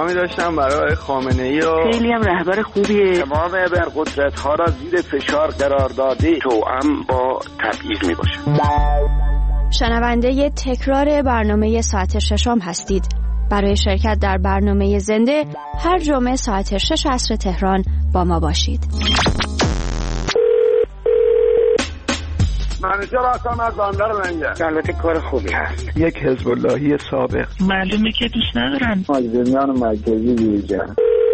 احترامی داشتم برای خامنه‌ای و خیلی هم رهبر خوبیه. تمام ابرقدرت‌ها را زیر فشار قرار داده توأم با تبعیض میباشه. شنونده تکرار برنامه ساعت ششم هستید. برای شرکت در برنامه زنده هر جمعه ساعت 6 عصر تهران با ما باشید. منیجر هستم از بندر منجر. البته کار خوبی هست. یک حزب اللهی سابق. معلومه که دوست ندارن. مازدیان مرکزی ویژن.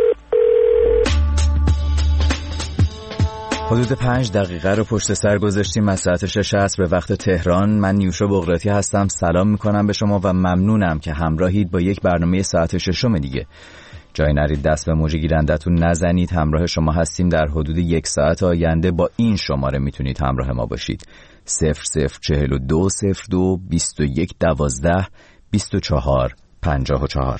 حدود 5 دقیقه رو پشت سر گذاشتیم از ساعت 6 عصر به وقت تهران. من نیوشا بغراتی هستم. سلام میکنم به شما و ممنونم که همراهید با یک برنامه ساعت 6 دیگه. جای نرید دست به موج گیرندتون نزنید. همراه شما هستیم در حدود 1 ساعت آینده. با این شماره میتونید همراه ما باشید: 0042 02 21 12 24 54.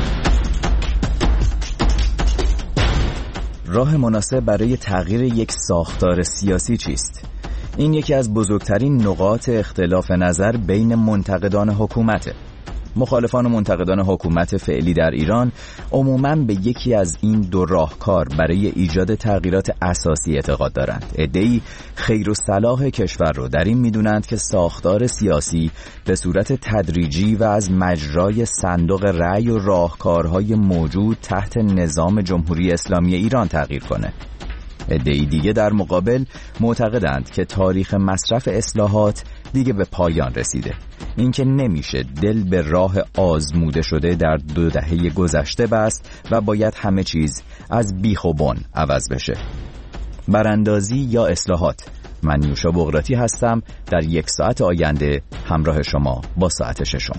راه مناسب برای تغییر یک ساختار سیاسی چیست؟ این یکی از بزرگترین نقاط اختلاف نظر بین منتقدان حکومته. مخالفان و منتقدان حکومت فعلی در ایران عموماً به یکی از این دو راهکار برای ایجاد تغییرات اساسی اعتقاد دارند. عده‌ای خیر و صلاح کشور رو در این می‌دونند که ساختار سیاسی به صورت تدریجی و از مجرای صندوق رأی و راهکارهای موجود تحت نظام جمهوری اسلامی ایران تغییر کنه. عده‌ای دیگه در مقابل معتقدند که تاریخ مصرف اصلاحات دیگه به پایان رسیده. اینکه نمیشه دل به راه آزموده شده در 2 دهه گذشته بست و باید همه چیز از بیخ و بن عوض بشه. براندازی یا اصلاحات. من نیوشا بغراتی هستم. در 1 ساعت آینده همراه شما با ساعت 6.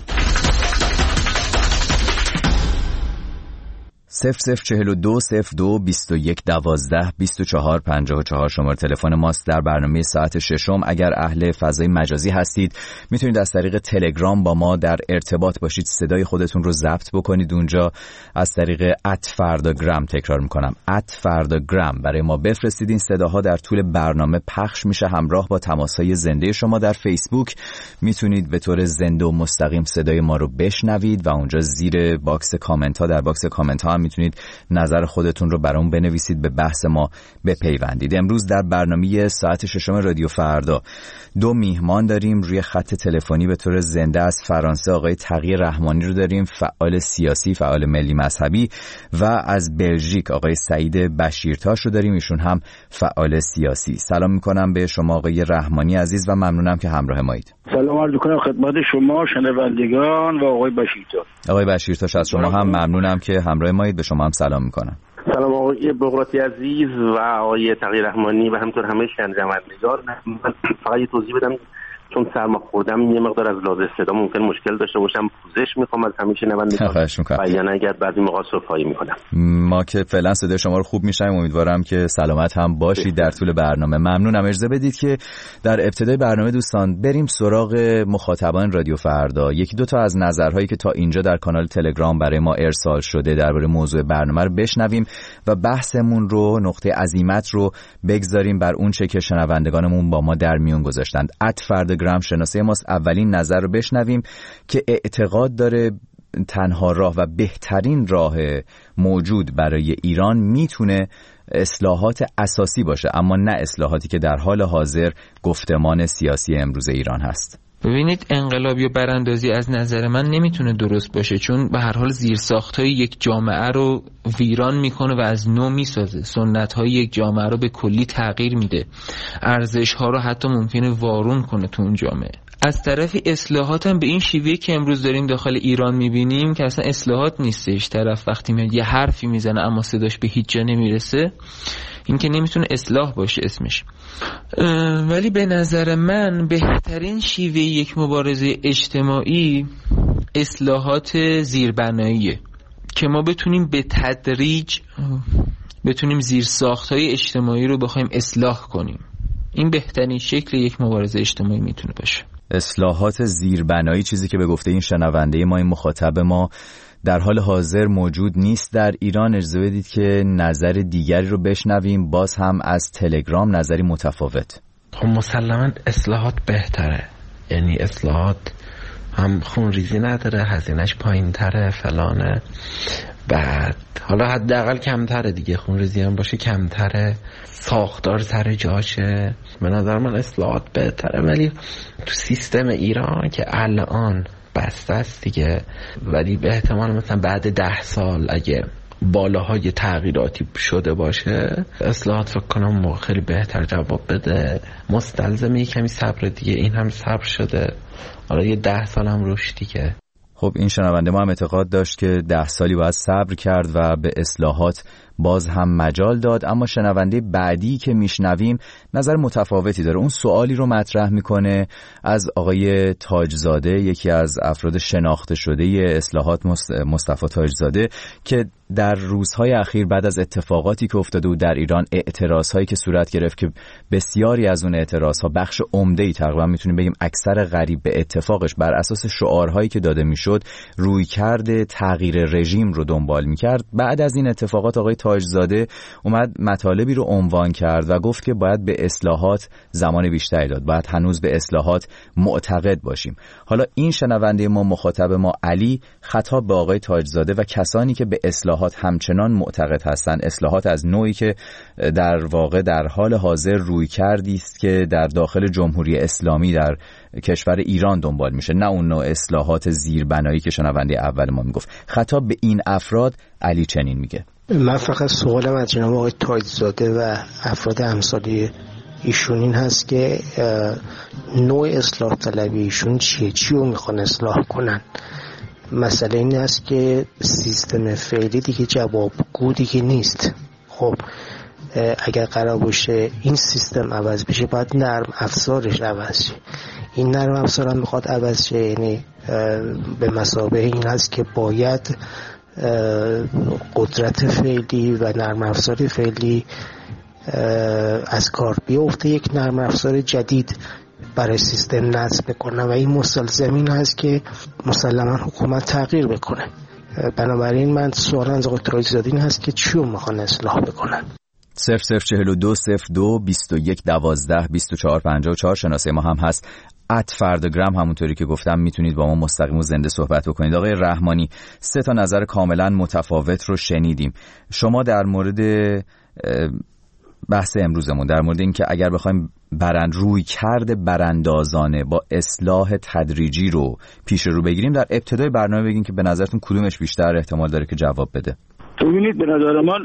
0042 02 21 12 24 54 شماره تلفن ماست در برنامه ساعت 6. اگر اهل فضای مجازی هستید میتونید از طریق تلگرام با ما در ارتباط باشید. صدای خودتون رو ضبط بکنید اونجا از طریق @فرداگرام. تکرار میکنم @فرداگرام برای ما بفرستید. این صداها در طول برنامه پخش میشه همراه با تماسهای زنده شما. در فیسبوک میتونید به طور زنده و مستقیم صدای ما رو بشنوید و اونجا زیر باکس کامنت ها در باکس کامنت ها میتونید نظر خودتون رو برام بنویسید، به بحث ما بپیوندید. امروز در برنامه ساعت 6 رادیو فردا 2 میهمان داریم روی خط تلفنی به طور زنده. از فرانسه آقای تقی رحمانی رو داریم، فعال سیاسی، فعال ملی مذهبی، و از بلژیک آقای سعید بشیرتاش رو داریم، ایشون هم فعال سیاسی. سلام میکنم به شما آقای رحمانی عزیز و ممنونم که همراه مایید. سلام عرض می‌کنم خدمت شما شنوندگان و آقای بشیرتاش. آقای بشیرتاش از شما هم ممنونم که همراه مایید. به شما هم سلام میکنم. سلام آقای بغراتی عزیز و آقای تقی رحمانی و همینطور همه شنوندگان. من فقط یه توضیح بدم چون سرما خوردم یه مقدار از لحاظ صدا ممکن مشکل داشته باشم. پوزش میخوام از همه شنوندگان و یا نه اگر بعضی موقع صفایی میکنم. ما که فعلا صدای شما رو خوب میشنیم، امیدوارم که سلامت هم باشید در طول برنامه. ممنونم. اجازه بدید که در ابتدای برنامه دوستان بریم سراغ مخاطبان رادیو فردا. 1-2 تا از نظرهایی که تا اینجا در کانال تلگرام برای ما ارسال شده درباره موضوع برنامه رو بشنویم و بحثمون رو، نقطه عزیمت رو بگذاریم بر اون چه که شنوندگانمون با ما در میون گذاشتند. @فرداگرام شناسه ماست. اولین نظر رو بشنویم که اعتقاد داره تنها راه و بهترین راه موجود برای ایران میتونه اصلاحات اساسی باشه، اما نه اصلاحاتی که در حال حاضر گفتمان سیاسی امروز ایران هست. ببینید، انقلابی و براندازی از نظر من نمیتونه درست باشه، چون به هر حال زیرساخت‌های یک جامعه رو ویران میکنه و از نو میسازه. سنت‌های یک جامعه رو به کلی تغییر میده، ارزش‌ها رو حتی ممکنه وارون کنه تو اون جامعه. از طرفی اصلاحات هم به این شیوهی که امروز داریم داخل ایران میبینیم که اصلا اصلاحات نیستش. طرف وقتی میاد یه حرفی میزنه اما صداش به هیچ جا نمیرسه، این که نمیتونه اصلاح باشه اسمش. ولی به نظر من بهترین شیوه یک مبارزه اجتماعی اصلاحات زیربناییه که ما بتونیم به تدریج زیرساخت‌های اجتماعی رو بخوایم اصلاح کنیم. این بهترین شکل یک مبارزه اجتماعی میتونه باشه. اصلاحات زیربنایی، چیزی که به گفته این شنونده ما، این مخاطب ما، در حال حاضر موجود نیست در ایران. اجازه بدید که نظر دیگری رو بشنویم، باز هم از تلگرام نظری متفاوت. خب مسلماً اصلاحات بهتره، یعنی اصلاحات هم خونریزی نداره، هزینهش پایین تره، فلانه، بعد حالا حداقل کمتره دیگه، خونریزی هم باشه کمتره، ساختار سر جاشه. به نظر من اصلاحات بهتره، ولی تو سیستم ایران که الان بسته است دیگه، ولی به احتمال مثلا بعد 10 سال اگه بالاهای تغییراتی شده باشه اصلاحات فکر کنم خیلی بهتر جواب بده. مستلزمه کمی صبر دیگه، این هم صبر شده، حالا یه 10 سال هم روش دیگه. خب این شنونده ما هم اعتقاد داشت که 10 سالی باید صبر کرد و به اصلاحات باز هم مجال داد، اما شنونده بعدی که میشنویم نظر متفاوتی داره. اون سوالی رو مطرح میکنه از آقای تاجزاده، یکی از افراد شناخته شده اصلاحات، مصطفی تاجزاده، که در روزهای اخیر بعد از اتفاقاتی که افتاده بود در ایران، اعتراضهایی که صورت گرفت که بسیاری از اون اعتراضها، بخش عمده‌ای تقریبا میتونیم بگیم اکثر قریب به اتفاقش بر اساس شعارهایی که داده میشد رویکرد تغییر رژیم رو دنبال میکرد. بعد از این اتفاقات آقای تاجزاده اومد مطالبی رو عنوان کرد و گفت که باید به اصلاحات زمان بیشتری داد، باید هنوز به اصلاحات معتقد باشیم. حالا این شنونده ما، مخاطب ما علی، خطاب به آقای تاجزاده و کسانی که به اصلاحات همچنان معتقد هستند، اصلاحات از نوعی که در واقع در حال حاضر رویکردی است که در داخل جمهوری اسلامی در کشور ایران دنبال میشه، نه اون نوع اصلاحات زیربنایی که شنونده اول ما میگفت. خطاب به این افراد علی چنین میگه: من فقط سوالم از جناب آقای تاجزاده و افراد امثالی ایشون این هست که نوع اصلاح طلبی ایشون چیه؟ چی رو میخوان اصلاح کنن؟ مسئله این است که سیستم فعلی دیگه جوابگو دیگه نیست. خب اگر قرار باشه این سیستم عوض بشه باید نرم افزارش عوض شه. این نرم افزار هم میخواد عوض شه، یعنی به مثابه این هست که باید قدرت فعلی و نرم افزار فعلی از کار بیفته، یک نرم افزار جدید برای سیستم نصب بکنه و این مستلزم این هست که مسلما حکومت تغییر بکنه. بنابراین من سوال از آقای تاجزاده این هست که چی رو میخوان اصلاح بکنن. 0042 02 21 12 24 54 شناسه ما هم هست. @فردگرام همونطوری که گفتم میتونید با ما مستقیم و زنده صحبت بکنید. آقای رحمانی، 3 تا نظر کاملا متفاوت رو شنیدیم. شما در مورد بحث امروزمون، در مورد اینکه اگر بخوایم رویکرد براندازانه با اصلاح تدریجی رو پیش رو بگیریم، در ابتدای برنامه بگین که به نظرتون کدومش بیشتر احتمال داره که جواب بده. ببینید، به نظر من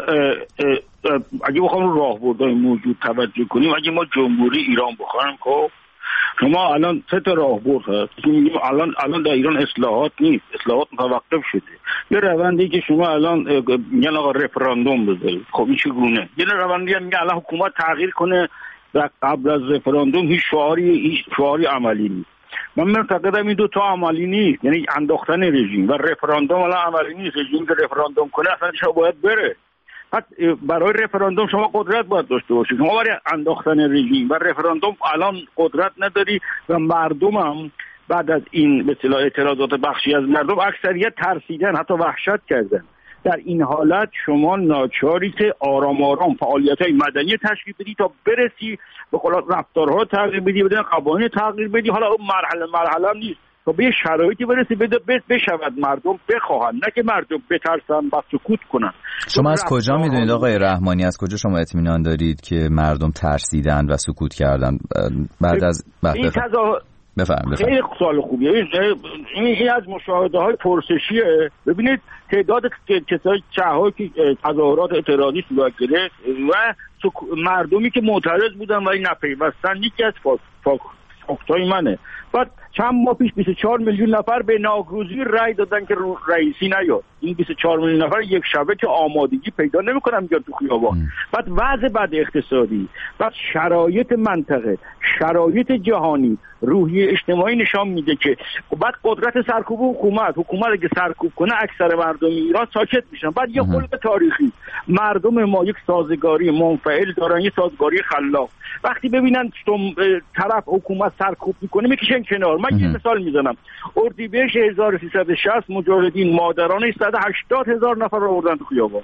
اگه بخوام راهبردهای موجود توجه کنیم، اگه ما جمهوری ایران بخوایم، خب شما الان 3 تا راهبرد هست. الان در ایران اصلاحات نیست، اصلاحات متوقف شده. یه روندی که شما الان میگن آقا رفراندوم بذارید، خب این چگونه؟ یه روندی میگه الان حکومت تغییر کنه و قبل از رفراندوم هیچ شعاری عملی نیست. من معتقدم این 2 تا عملی نیست، یعنی انداختن رژیم و رفراندوم الان عملی نیست. رژیم که رفراندوم کنه اصلا چرا باید بره؟ برای رفراندوم شما قدرت باید داشته باشید. شما برای انداختن رژیم و رفراندوم الان قدرت نداری و مردم هم بعد از این به اصطلاح اعتراضات بخشی از مردم اکثریت ترسیدن، حتی وحشت کردن. در این حالت شما ناچاری که آرام آرام فعالیت‌های مدنی تشکیل بدی تا برسی به قول رفتارها تغییر بدی، بدون قوانین تغییر بدی. حالا اون مرحله هم نیست تا به شرایطی برسی بشود مردم بخواهند، نه که مردم بترسن و سکوت کنن. شما از کجا میدونید آقای رحمانی، از کجا شما اطمینان دارید که مردم ترسیدن و سکوت کردن بعد از بفرمایید؟ خیلی سوال خوبیه. این از مشاهده‌های پرسشیه. ببینید تعداد کسایی چه‌هایی که تظاهرات اعتراضی صورت گرفت و مردمی که معترض بودن ولی نپیوستن، یکی از فاکتای منه. بعد چند ماه پیش 24 میلیون نفر به ناگزیری رأی دادن که رئیسی نیاد. این 24 میلیون نفر یک شبه که آمادگی پیدا نمی‌کنن بیان تو خیابان. بعد وضع بد اقتصادی، بعد شرایط منطقه، شرایط جهانی، روحیه اجتماعی نشان میده که بعد قدرت سرکوب حکومت اگه سرکوب کنه اکثر مردم ایران ساکت میشن. بعد یه خلق تاریخی، مردم ما یک سازگاری منفعل دارن، یه سازگاری خلاق. وقتی ببینن طرف حکومت سرکوب میکنه میکشن کنار. من یه مثال میزنم. اردیبهشت 1360 مجاهدین مادران 180,000 نفر رو آوردن تو خیابان.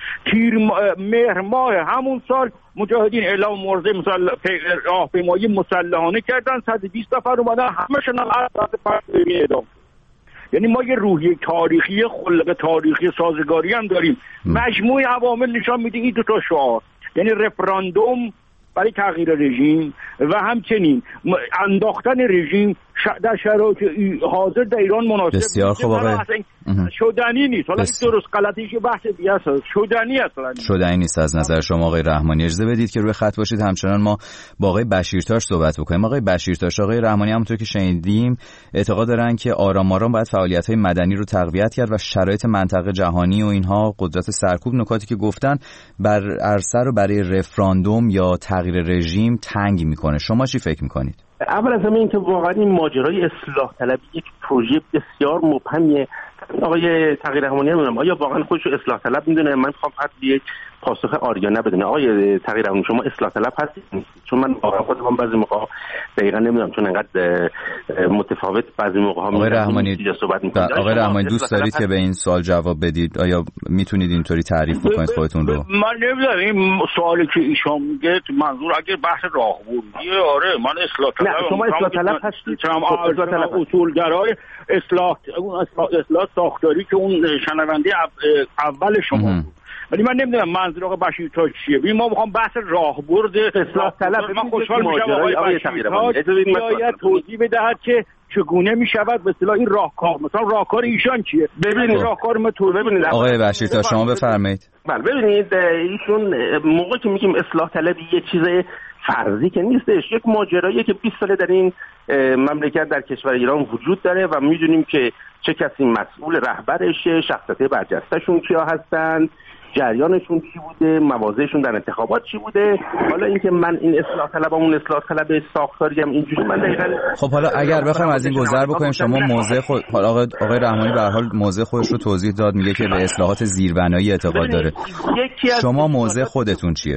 مهر ماه همون سال مجاهدین اعلام موضع راهپیمایی مسلحانه کردن، 120 نفر اومدن، همشون هم از اعدام. یعنی ما یه روحیه تاریخی خلق تاریخی سازگاری هم داریم. مجموع عوامل نشان میده این دو تا شعار، یعنی رفراندوم برای تغییر رژیم و همچنین انداختن رژیم در شرایط حاضر در ایران مناسب. بسیار خوب آقای شدنی نیست. حالا درست غلطیش بحث دیگه است، شدنی اصلا شدنی نیست از نظر شما آقای رحمانی. اجازه بدید که روی خط باشید همچنان ما با آقای بشیرتاش صحبت بکنیم. آقای بشیرتاش، آقای رحمانی همونطور که شنیدیم اعتقاد دارن که آرام آرام باید فعالیت‌های مدنی رو تقویت کرد و شرایط منطقه جهانی و اینها قدرت سرکوب نکاتی که گفتن بر عرصه رو برای رفراندوم یا تغییر رژیم تنگ میکنه. شما چی فکر میکنید؟ اول از همه این که واقعا این ماجرای اصلاح طلبی یک پروژه بسیار مبهمیه. آقای تغییر رحمانی نمیدونم آیا واقعا خودش رو اصلاح طلب میدونه؟ من میخوام فقط یک پاسخ آریانه بدونه. آقای تغییر رحمانی شما اصلاح طلب هستید؟ چون من واقعا خودم بعضی موقع دقیقاً نمیدونم، چون انقدر متفاوت بعضی موقع ها آقای رحمانی آقای رحمانی دوست دارید که به این سوال جواب بدید؟ آیا میتونید اینطوری تعریف بکنید خودتون رو؟ من نمیدونم این سوالی که ایشون میگه منظور اگر بحث راهبردیه. آره من اصلاح طلب. شما اصلاح طلب هستید؟ اصولگرای اصلاح ساختاری که اون شنونده اول شما بود. ولی من نمیدونم منظور آقای بشیرتاش چیه. ببین ما میخوام بحث راهبرد اصلاح طلب. من خوشحال میشم آقای بشیرتاش بیاید توضیح بدهد که چگونه میشود به اصطلاح این راهکار، مثلا راهکار ایشان چیه. ببینید راهکار ما تو ببینید آقای بشیرتاش شما بفرمایید. بله ببینید ایشون موقعی که میگیم اصلاح طلبی یه چیز فرضی که نیستش، یک ماجراییه که 20 ساله در این مملکت در کشور ایران وجود داره و میدونیم که چه کسی مسئول رهبرشه، شخصیت برجسته‌شون کیا هستند، جریانشون چی بوده، مواضعشون در انتخابات چی بوده. حالا اینکه من این اصلاح طلبمون اصلاح طلب ساختاری هم اینجوری من دقیقاً خب حالا اگر بخوایم از این گذر بکنیم شما موضع خود آقای رحمانی به هر حال موضع خودش رو توضیح داد، میگه که به اصلاحات زیربنایی اعتقاد داره. شما موضع خودتون چیه؟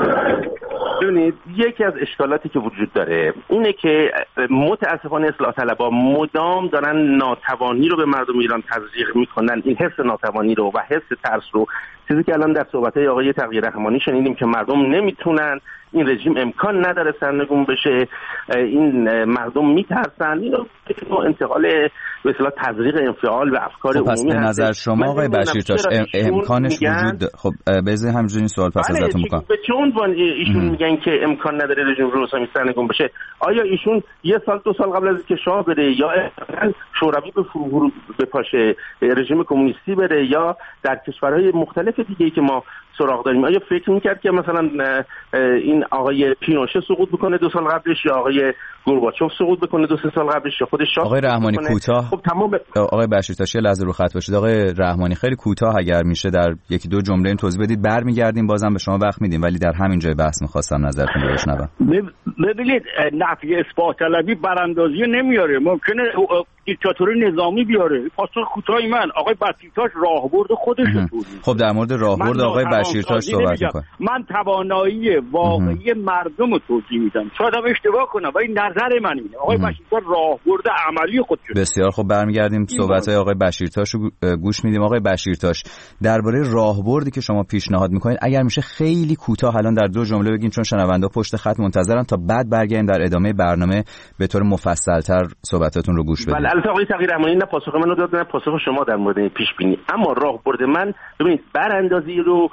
ببینید یکی از اشکالاتی که وجود داره اینه که متاسفانه اصلاح طلبها مدام دارن ناتوانی رو به مردم ایران تزریق میکنن، این حس ناتوانی رو و حس ترس رو، چیزی که الان در صحبت‌های آقای تغییر رحمانی شنیدیم که مردم نمیتونن، این رژیم امکان نداره سرنگون بشه، این مردم میترسن، اینو انتقال به اصطلاح تزریق انفعال و افکار عمومی. پس به نظر شما آقای بشیرتاش امکانش وجود خب بذار همینجوری این سوال پس ازتون میکنم. به چه عنوان ایشون میگن که امکان نداره رژیم روسانی سرنگون بشه؟ آیا ایشون یه سال دو سال قبل از اینکه شاه بره یا شوروی به فرو بپاشه، رژیم کمونیستی بره یا در کشورهای مختلف دیگه‌ای که ما سراغ داریم، آیا فکر میکرد که مثلا این آقای پینوشه سقوط بکنه 2 سال قبلش یا آقای گورباچوف سقوط بکنه 2-3 سال قبلش یا خود شاه؟ آقای رحمانی کوتاه. خب تمام آقای بشیرتاش یه لحظه رو خط باشید. آقای رحمانی خیلی کوتاه اگر میشه در 1-2 جمله این توضیح بدید، برمیگردیم بازم به شما وقت میدیم، ولی در همین جای بحث می‌خواستم نظرتون رو بشنوم. ببینید نفی اثبات طلبی براندازی نمیاره، ممکنه دیکتاتوری نظامی بیاره. پاسخ کوتاهی من آقای بشیرتاش راهبرد خودش رو توضیح. خب در مورد راهبرد آقای بشیرتاش صحبت می‌کنم. من توانایی واقعی مردم رو توضیح میدم. شاید اشتباه کنم ولی نظر من اینه. آقای بشیرتاش راهبرد عملی خودش. بسیار خب برمیگردیم صحبت‌های آقای بشیرتاش رو گوش میدیم. آقای بشیرتاش درباره راهبردی که شما پیشنهاد می‌کنید اگر میشه خیلی کوتاه الان در 2 جمله بگین، چون شنوندا پشت خط منتظرن، تا بعد برگردیم در ادامه برنامه به طور مفصل‌تر صحبتاتون رو گوش بدیم. بله البته آقای تغییر رحمانی نه پاسخ منو داد نه پاسخ شما در مورد پیش بینی، اما راهبرد من ببینید براندازی رو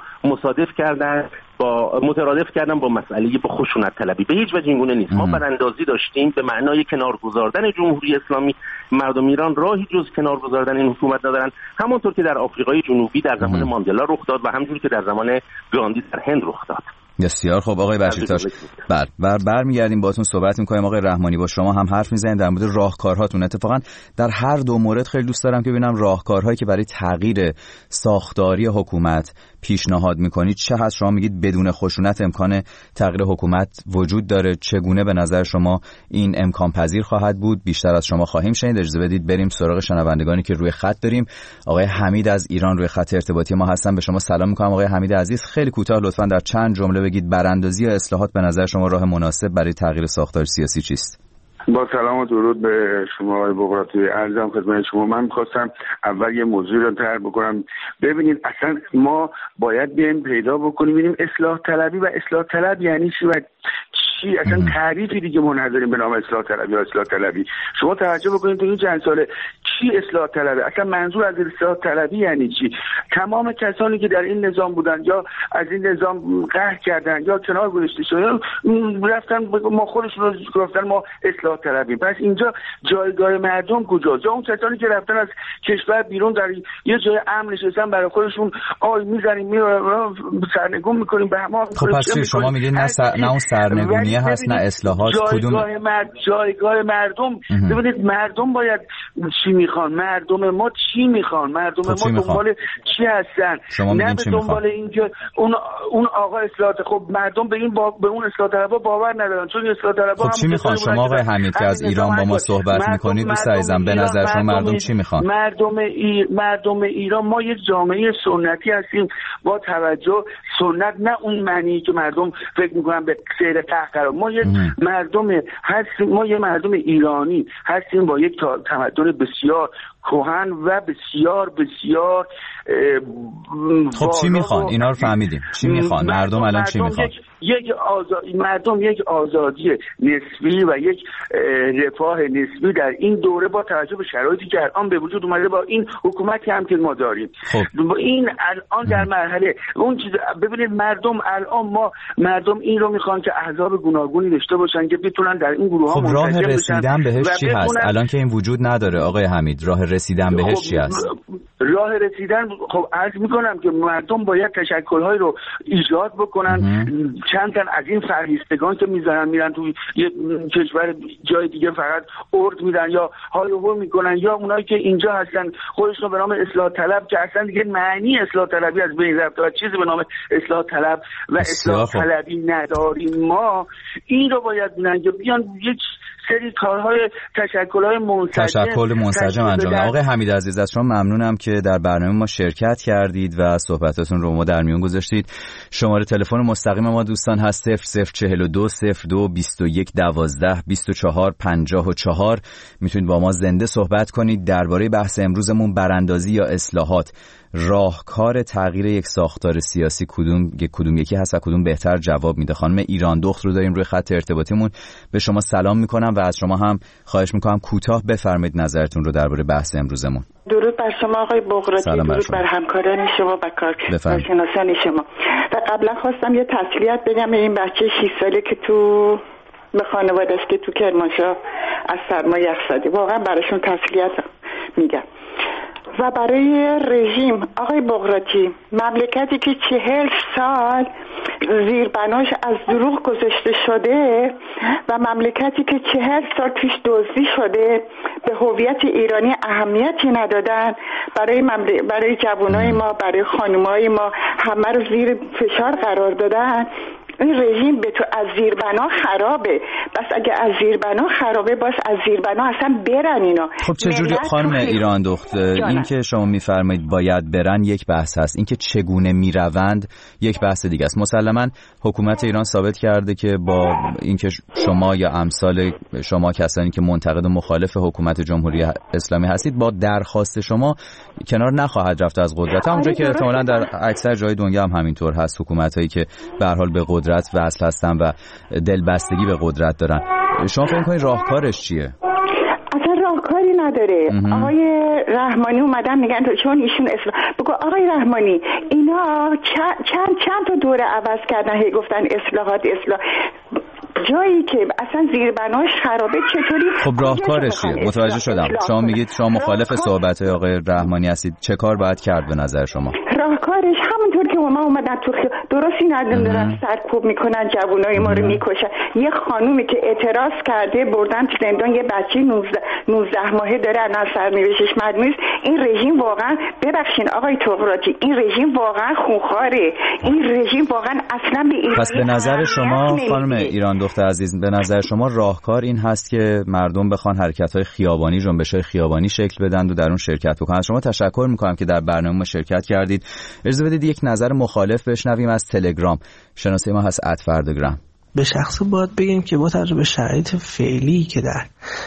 مترادف کردن با مسئله با خشونت طلبی به هیچ وجه اینگونه نیست. ما براندازی داشتیم به معنای کنار گذاردن جمهوری اسلامی. مردم ایران راهی جز کنار گذاردن این حکومت ندارن، همونطور که در آفریقای جنوبی در زمان ماندلا رخ داد و همونجوری که در زمان گاندی در هند رخ داد. بسیار خب آقای بشیرتاش برمیگردیم باهاتون صحبت می‌کنیم. آقای رحمانی با شما هم حرف می‌زنیم در مورد راهکارهاتون. اتفاقا در هر 2 مورد خیلی دوست دارم که ببینم راهکارهایی که برای تغییر ساختاری حکومت پیشنهاد می‌کنید چه هست. شما میگید بدون خشونت امکان تغییر حکومت وجود داره، چگونه به نظر شما این امکان پذیر خواهد بود؟ بیشتر از شما خواهیم شنید. اجازه بدید بریم سراغ شنوندگانی که روی خط داریم. آقای حمید از ایران روی خط ارتباطی ما هستن. به شما سلام می‌کنم آقای حمید عزیز. خیلی کوتاه لطفاً در چند جمله بگید براندازی یا اصلاحات به نظر شما راه مناسب برای تغییر ساختار سیاسی چیست؟ با سلام و درود به شما آقای بقراطی. عرضم خدمت شما من می‌خواستم اول یه موضوع رو طرح بکنم. ببینید اصلا ما باید بیایم پیدا بکنیم ببینیم اصلاح طلبی و اصلاح طلب یعنی چی و چی؟ اصلا تعریفی دیگه ما نداریم به نام اصلاح طلبی یا اصلاح طلبی. شما توجه بکنید تو این چند ساله چی اصلاح طلبی؟ اصلا منظور از اصلاح طلبی یعنی چی؟ تمام کسانی که در این نظام بودن یا از این نظام قهر کردن یا کنار گذاشته شدن رفتن ما خودشون رو گفتن ما اصلاح طلبیم. پس اینجا جایگاه مردم کجاست؟ یا اون کسانی که رفتن از کشور بیرون در یه جای امن نشستن برای خودشون آی میزنیم سرنگون میکنیم به هم. خب پس شما میگید نه اون سرنگونیه هست نه اصلاحات. جایگاه مردم ببینید مردم باید چی میخوان، مردم ما چی میخوان، مردم ما دنبال چی هستن، نه به دنبال اینکه اون آقا اصلاحات. خب مردم به اون اصلاح طلبها باور ندارن چون اصلاح طلبها خب چی میخوان؟ شما آقای حمید که از ایران با ما صحبت میکنید دوست عزیزم به نظر شما مردم چی میخوان؟ مردم ایران ما یک جامعه سنتی هستیم با توجه سنت، نه اون معنی که مردم فکر میکنن به سیر قهقرا. ما یک مردم هستیم، ما یک مردم ایرانی هستیم با یک تمدن بسیار کهن و بسیار بسیار خب چی میخوان؟ اینا رو فهمیدیم. چی میخوان؟ مردم الان چی میخوان؟ مردم یک آزادی نسبی و یک رفاه نسبی در این دوره با توجه به شرایطی که الان به وجود اومده با این حکومتی هم که ما داریم. خب. این الان در مرحله اون چیز ببینید مردم این رو میخوان که احزاب گوناگونی داشته باشن که بتونن در این گروه ها خب راه رسیدن بهش چی هست؟ الان که این وجود نداره آقای حمید راه رسیدن بهش چی هست؟ راه رسیدن خب عرض میکنم که مردم باید تشکل‌های رو ایجاد بکنن. چند تن از این فرهیستگان که میرن توی یه کشور جای دیگه فقط ارد میدن یا های هو میکنن یا اونایی که اینجا هستن خودشون به نام اصلاح طلب که اصلا دیگه معنی اصلاح طلبی از بین رفته و چیزی به نام اصلاح طلب و اصلاح طلبی نداریم. ما این رو باید بیان یک سری کارهای تشکل منسجم انجام. آقای حمید عزیز از شما ممنونم که در برنامه ما شرکت کردید و صحبتاتون رو ما در میون گذاشتید. شماره تلفن مستقیم ما دوستان هست 0042 02 21 12 24 54. میتونید با ما زنده صحبت کنید درباره بحث امروزمون براندازی یا اصلاحات. راهکار تغییر یک ساختار سیاسی کدوم یکی هست و کدوم بهتر جواب میده؟ خانم ایران دخت رو داریم روی خط ارتباطیمون. به شما سلام میکنم و از شما هم خواهش میکنم کوتاه بفرمایید نظرتون رو درباره بحث امروزمون. درود بر شما آقای بغراتی، درود بر همکاران شما و کارشناسان شما. و قبلا خواستم یه تسلیت بگم به این بچه 6 ساله که تو به خانواده‌اش که تو کرمانشاه از سرما یخ زده. واقعا براشون تسلیت میگم. و برای رژیم آقای بغراتی، مملکتی که 40 سال زیربناش از دروغ گذاشته شده و مملکتی که 40 سال پیش دزدی شده به هویت ایرانی اهمیتی ندادن، برای جوانای ما، برای خانمای ما همه رو زیر فشار قرار دادن. این رژیم به تو از زیربنا خرابه. بس اگه از زیربنا خرابه باز از زیربنا اصلا برن اینا. خب چجوری خانم ایران دخت این که شما میفرمایید باید برن یک بحث هست، این که چگونه میروند یک بحث دیگه است. مسلما حکومت ایران ثابت کرده که با اینکه شما یا امثال شما کسانی که منتقد و مخالف حکومت جمهوری اسلامی هستید با درخواست شما کنار نخواهد رفت از قدرت. اونجا که احتمالاً در اکثر جای دنیا هم همینطور هست، حکومتایی که به هر حال به قدرت وصل هستن و دلبستگی به قدرت دارن. شما فکر می‌کنید راهکارش چیه؟ اصلا راهکاری نداره. آقای رحمانی اومدن میگن چون ایشون بگو آقای رحمانی اینا چند تا دوره عوض کردن، هی گفتن اصلاحات جایی که اصلا زیربناش خرابه چطوری؟ خب راهکارش چیه؟ متوجه شدم. شما میگید شما مخالف صحبت‌های آقای رحمانی هستید. چه کار باید کرد به نظر شما؟ راهکارش همونطور که ما اومدن تو درستی ندارن سرکوب میکنن، جوانای ما رو میکشن. یه خانومی که اعتراض کرده بردن تو زندان، یه بچه 19 ماهه داره از سرنوشتش معلوم نیست. این رژیم واقعا ببخشین آقای طغراتی، این رژیم واقعا خونخواره. این رژیم واقعا اصلا به این پس به نظر شما خانم ایران دختر عزیز، به نظر شما راهکار این هست که مردم بخوان حرکت‌های خیابانی، جنبش‌های خیابانی شکل بدن و در اون شرکت بکنن. از شما تشکر می‌کنم که در برنامه ما شرکت کردید. اجازه بدید یک نظر مخالف بشنویم از تلگرام. شناسه ما هست @فردگرام. به شخص باید بگیم که با توجه به شرایط فعلی که در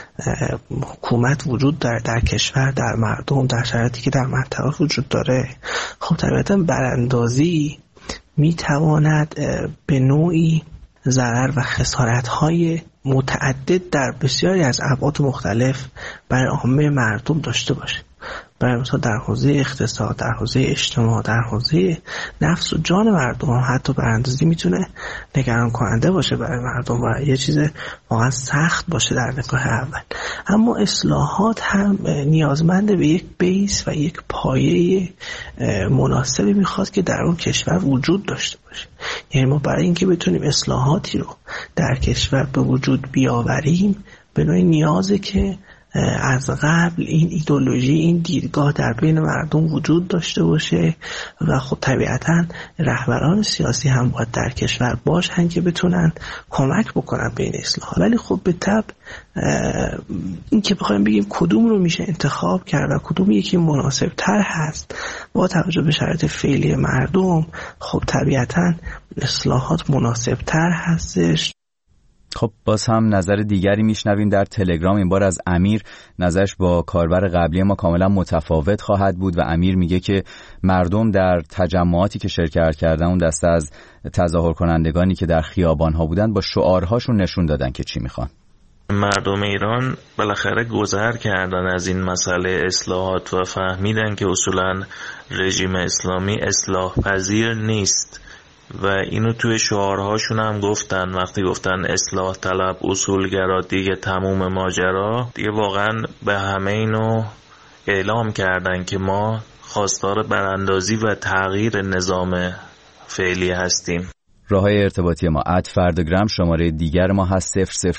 حکومت وجود داره، در کشور، در مردم، در شرایطی که در منطقه وجود داره، خب طبیعتا براندازی میتواند به نوعی ضرر و خسارت‌های متعدد در بسیاری از ابعاد مختلف برای عامه مردم داشته باشه. برای مثلا در حوزه اقتصاد، در حوزه اجتماع، در حوزه نفس و جان مردم هم حتی براندازی میتونه نگران کننده باشه برای مردم و یه چیز واقعا سخت باشه در نگاه اول. اما اصلاحات هم نیازمند به یک بیس و یک پایه مناسبی میخواد که در اون کشور وجود داشته باشه. یعنی ما برای اینکه بتونیم اصلاحاتی رو در کشور به وجود بیاوریم به نوعی نیازه که از قبل این ایدئولوژی، این دیدگاه در بین مردم وجود داشته باشه و خب طبیعتاً رهبران سیاسی هم باید در کشور باشن که بتونن کمک بکنن به این اصلاح. ولی خب به طب این که بخوایم بگیم کدوم رو میشه انتخاب کرد و کدوم یکی مناسب تر هست با توجه به شرایط فعلی مردم، خب طبیعتاً اصلاحات مناسب تر هستش. خب باز هم نظر دیگری میشنویم در تلگرام، این بار از امیر. نظرش با کاربر قبلی ما کاملا متفاوت خواهد بود و امیر میگه که مردم در تجمعاتی که شرکت کردن، اون دسته از تظاهر کنندگانی که در خیابان‌ها بودن، با شعارهاشون نشون دادن که چی میخوان. مردم ایران بالاخره گذر کردن از این مسئله اصلاحات و فهمیدن که اصولا رژیم اسلامی اصلاح پذیر نیست و اینو توی شعارهاشون هم گفتن. وقتی گفتن اصلاح طلب اصولگرا دیگه تموم ماجرا، دیگه واقعا به همه اینو اعلام کردن که ما خواستار براندازی و تغییر نظام فعلی هستیم. راههای ارتباطی ما @فردگرام، شماره دیگر ما هست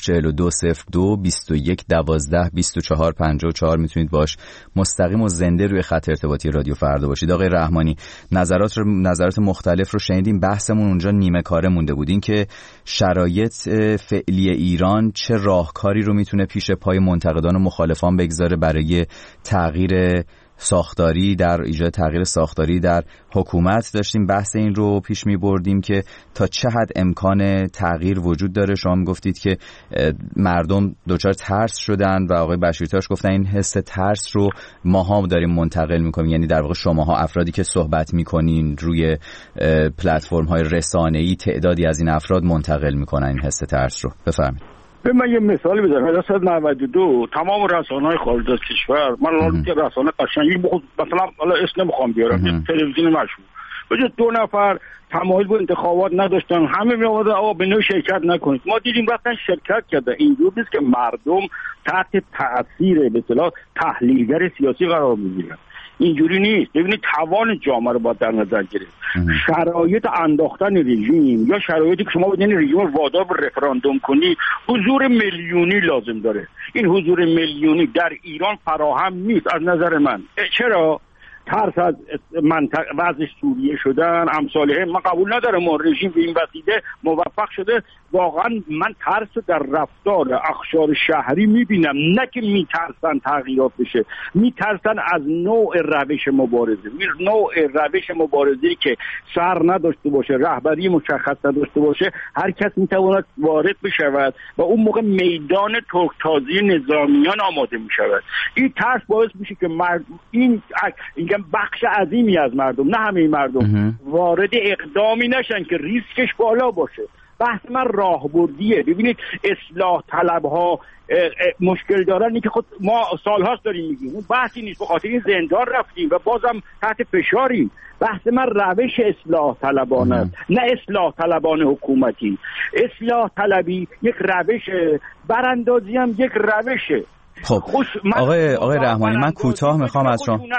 004221122454. میتونید باش مستقیم و زنده روی خط ارتباطی رادیو فردا باشید. آقای رحمانی، نظرات مختلف رو شنیدیم. بحثمون اونجا نیمه کاره مونده بود، این که شرایط فعلی ایران چه راهکاری رو میتونه پیش پای منتقدان و مخالفان بگذاره برای تغییر ساختاری، در ایجاد تغییر ساختاری در حکومت. داشتیم بحث این رو پیش می بردیم که تا چه حد امکان تغییر وجود داره. شما می گفتید که مردم دچار ترس شدن و آقای بشیرتاش گفتن این حس ترس رو ماها داریم منتقل می کنیم، یعنی در واقع شماها افرادی که صحبت می کنین روی پلتفرم های رسانه‌ای، تعدادی از این افراد منتقل می کنن این حس ترس رو. بفرمایید. من یه مثال بزنم. از سال 92 تمام رسانه‌های خارج از کشور، من الان که رسانه قشنگی مثلا حالا اسم نمیخوام بیارم، تلویزیون مشهور، وجود 2 نفر تمایل به انتخابات نداشتن، همه میآمدن آقا به نوع شرکت نکنید. ما دیدیم رفتن شرکت کردن. اینجور نیست که مردم تحت تاثیر به اصطلاح تحلیلگر سیاسی قرار بگیرن. اینجوری نیست. ببینید توان جامعه رو باید در نظر گرفت. شرایط انداختن رژیم یا شرایطی که شما بدین رژیم رو وادار به رفراندوم کنی، حضور میلیونی لازم داره. این حضور میلیونی در ایران فراهم نیست از نظر من. چرا؟ ترس از وضع سوریه شدن امثاله. من قبول ندارم ما رژیم به این وسیله موفق شده. واقعا من ترس در رفتار اقشار شهری میبینم، نه که میترسن تغییرات بشه، میترسن از نوع روش مبارزه. نوع روش مبارزه‌ای که سر نداشته باشه، رهبری مشخص نداشته باشه، هر کس میتواند وارد بشود و اون موقع میدان ترکتازی نظامیان آماده میشود. این ترس باعث میشه که این بخش عظیمی از مردم، نه همه مردم، وارد اقدامی نشن که ریسکش بالا باشه. بحث من راهبردیه. ببینید اصلاح طلبها مشکل دارن، این که خود ما سالهاست داریم میگیم، اون بحثی نیست. به خاطر این زندان رفتیم و بازم تحت فشاریم. بحث من روش اصلاح طلبانه است، نه اصلاح طلبان حکومتی. اصلاح طلبی یک روشه، براندازی هم یک روشه. خب آقای رحمانی، من کوتاه میخوام از شما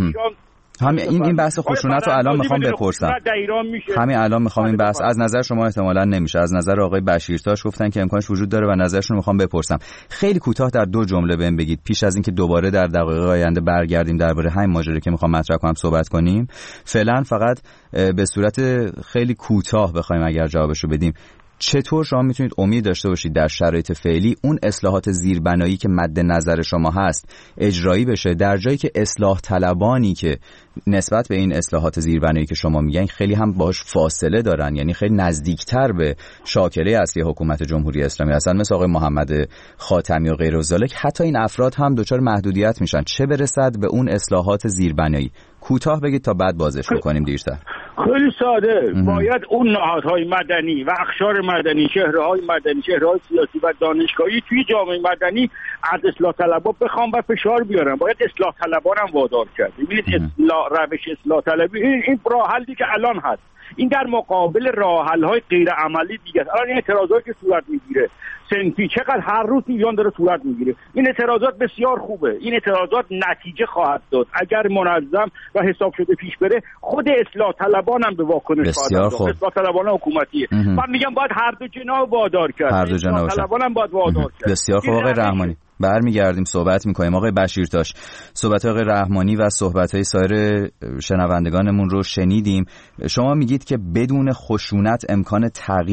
این بحث خشونت رو الان میخوام بپرسم. همین الان میخوام این بحث از نظر شما احتمالاً نمیشه، از نظر آقای بشیرتاش گفتن که امکانش وجود داره و نظرشون رو میخوام بپرسم. خیلی کوتاه در 2 جمله بهم بگید پیش از اینکه دوباره در دقایق آینده برگردیم درباره همین ماجرا که میخوام مطرح کنم صحبت کنیم. فعلا فقط به صورت خیلی کوتاه بخوایم اگر جوابشو بدیم، چطور شما میتونید امید داشته باشید در شرایط فعلی اون اصلاحات زیربنایی که مد نظر شما هست اجرایی بشه، در جایی که اصلاح طلبانی که نسبت به این اصلاحات زیربنایی که شما میگن خیلی هم باش فاصله دارن، یعنی خیلی نزدیکتر به شاکله اصلی حکومت جمهوری اسلامی هستن، مثل آقای محمد خاتمی و غیر ذالک، حتی این افراد هم دچار محدودیت میشن، چه برسد به اون اصلاحات زیربنایی؟ کوتاه بگید تا بعد بازش بکنیم دیرتر. خیلی ساده. باید اون نهادهای مدنی و اقشار مدنی، چهره‌های مدنی، چهره‌های سیاسی و دانشگاهی توی جامعه مدنی از اصلاح طلبها بخوام و فشار بیارن. باید اصلاح طلبان هم وادار کرد. ببینید روش اصلاح طلبی این راه حلی که الان هست، این در مقابل راه حل‌های غیر عملی دیگه است. الان این اعتراضاتی که صورت میگیره سنفی چقدر هر روز میلیون داره صورت میگیره، این اعتراضات بسیار خوبه. این اعتراضات نتیجه خواهد داد اگر منظم و حساب شده پیش بره. خود اصلاح طلبان هم به واکنش خواهد داد. اصلاح طلبان حکومتیه. من میگم باید هر دو جناح وادار کرد. هر دو جناح طلبان هم باید وادار کرد. بسیار خوب آقای رحمانی. برمیگردیم صحبت میکنیم. آقای بشیرتاش، صحبت آقای رحمانی و صحبت‌های سایر شنوندگانمون رو شنیدیم. شما میگید که بدون خشونت امکان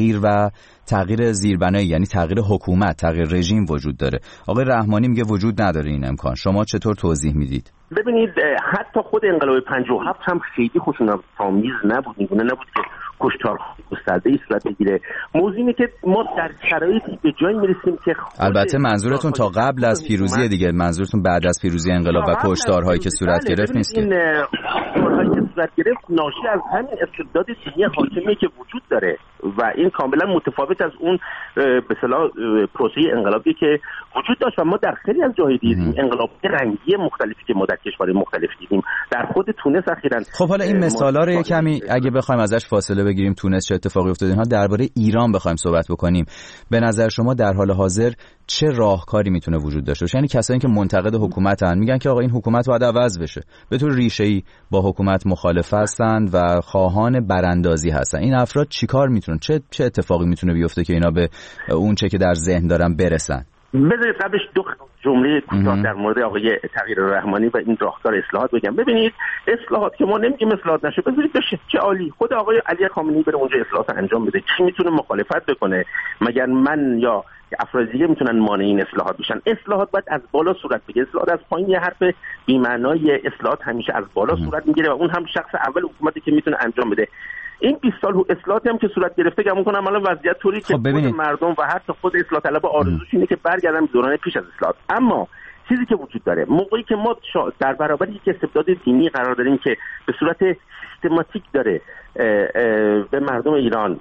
تغییر زیربنایی، یعنی تغییر حکومت، تغییر رژیم وجود داره. آقای رحمانی میگه وجود نداره این امکان. شما چطور توضیح میدید؟ ببینید حتی خود انقلاب 57 هم خیلی خشونت‌آمیز نبود. اینگونه نبود که کشتار گسترده صورت بگیره. موضوع اینه که ما در شرایطی به جایی میرسیم که البته منظورتون تا قبل از پیروزی دیگه، منظورتون بعد از پیروزی انقلاب و کشتارهایی که صورت گرفت نیست که این کشتارهایی که صورت گرفت ناشی از همین استبداد دینی حاکمی که وجود داره و این کاملا متفاوت از اون به اصطلاح پروسه انقلابی که وجود داشت و ما در خیلی از جاهای دیدیم انقلاب رنگی مختلفی که ما در کشورهای مختلف دیدیم. در خود تونس اخیراً خب حالا این مثالا رو کمی اگه بخوایم ازش فاصله بگیریم، تونس چه اتفاقی افتاد، اینها درباره ایران بخوایم صحبت بکنیم، به نظر شما در حال حاضر چه راهکاری میتونه وجود داشته باشه؟ یعنی کسایی که منتقد حکومتن میگن که آقا این حکومت باید عوض بشه، به طور ریشه‌ای با حکومت مخالف هستن و خواهان براندازی هستن. این افراد چیکار میتونن، چه اتفاقی میتونه بیفته که اینا به اون چه که در ذهن دارن برسن؟ بذارید قبلش دو جمله کوتاه در مورد آقای تغییر رحمانی و این راهکار اصلاحات بگم. ببینید اصلاحات که ما نمیگیم اصلاحات نشه، بذارید بشه، چه عالی، خود آقای علی خامنه‌ای بره اونجا اصلاحات انجام بده. کی میتونه مخالفت بکنه؟ مگر من یا افراد دیگه میتونن مانع این اصلاحات بشن؟ اصلاحات باید از بالا صورت بگیره. اصلاحات از پایین یه حرف بی‌معنای، اصلاحات همیشه از بالا صورت میگیره و اون هم شخص اول حکومتی که میتونه انجام بده. این 20 سال اصلاحاتی هم که صورت گرفته گمون کنم الان وضعیت طوری که خود مردم و حتی خود اصلاح طلب آرزوش اینه که برگردن به دوران پیش از اصلاحات. اما چیزی که وجود داره موقعی که ما در برابر یک استبداد دینی قرار داریم که به صورت سیستماتیک داره به مردم ایران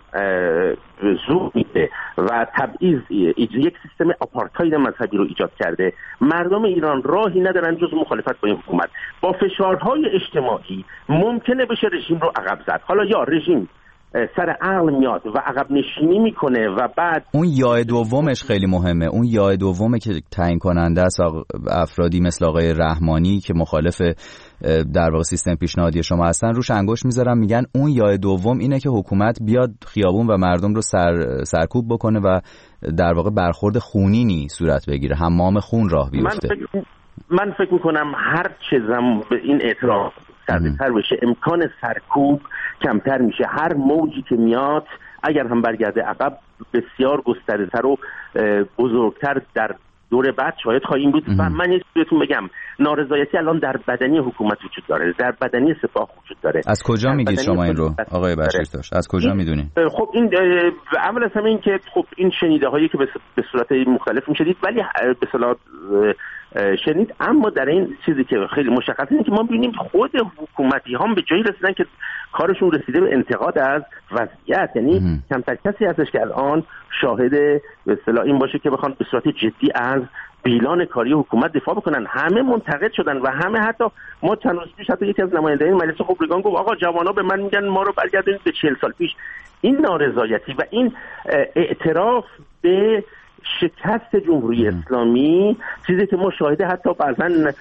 زور میده و تبعیض، یک سیستم آپارتاید مذهبی رو ایجاد کرده، مردم ایران راهی ندارن جز مخالفت با این حکومت. با فشارهای اجتماعی ممکنه بشه رژیم رو عقب زد. حالا یا رژیم سر عقل میاد و عقب نشینی میکنه و بعد اون یای دومش خیلی مهمه. اون یای دومه که تعیین کننده است. افرادی مثل آقای رحمانی که مخالف در واقع سیستم پیشنهادی شما هستن روش انگشت میذارن، میگن اون یای دوم اینه که حکومت بیاد خیابون و مردم رو سرکوب بکنه و در واقع برخورد خونینی صورت بگیره، حمام خون راه بیفته. من فکر میکنم هر چه به این اعتراض سردتر بشه امکان سرکوب کمتر میشه. هر موجی که میاد اگر هم برگرده عقب بسیار گسترده‌تر و بزرگتر در دور بعد شاید خواهیم بود. و من یه بهتون بگم نارضایتی الان در بدنی حکومت وجود داره، در بدنی سپاه وجود داره. از کجا میگید شما این رو آقای بشیرتاش؟ از کجا میدونید؟ خب این اول از همه این که خب این شنیده هایی که به صورت مختلف میشدید ولی به اصطلاح شنید، اما در این چیزی که خیلی مشخصه اینه که ما ببینیم خود حکومتی هم به جایی رسیدن که کارشون رسیده به انتقاد از وضعیت. یعنی کمتر کسی هستش که الان شاهد به اصطلاح این باشه که بخوان به صورت جدی از بیلان کاری حکومت دفاع بکنن. همه منتقد شدن و همه، حتی ما چند روز پیش حتی یکی از نمایندگان مجلس خبرگان گفت آقا جوانا به من میگن ما رو برگردونید به 40 سال پیش. این نارضایتی و این اعتراف به شکست جمهوری اسلامی چیزی که ما شاهده حتی بعضی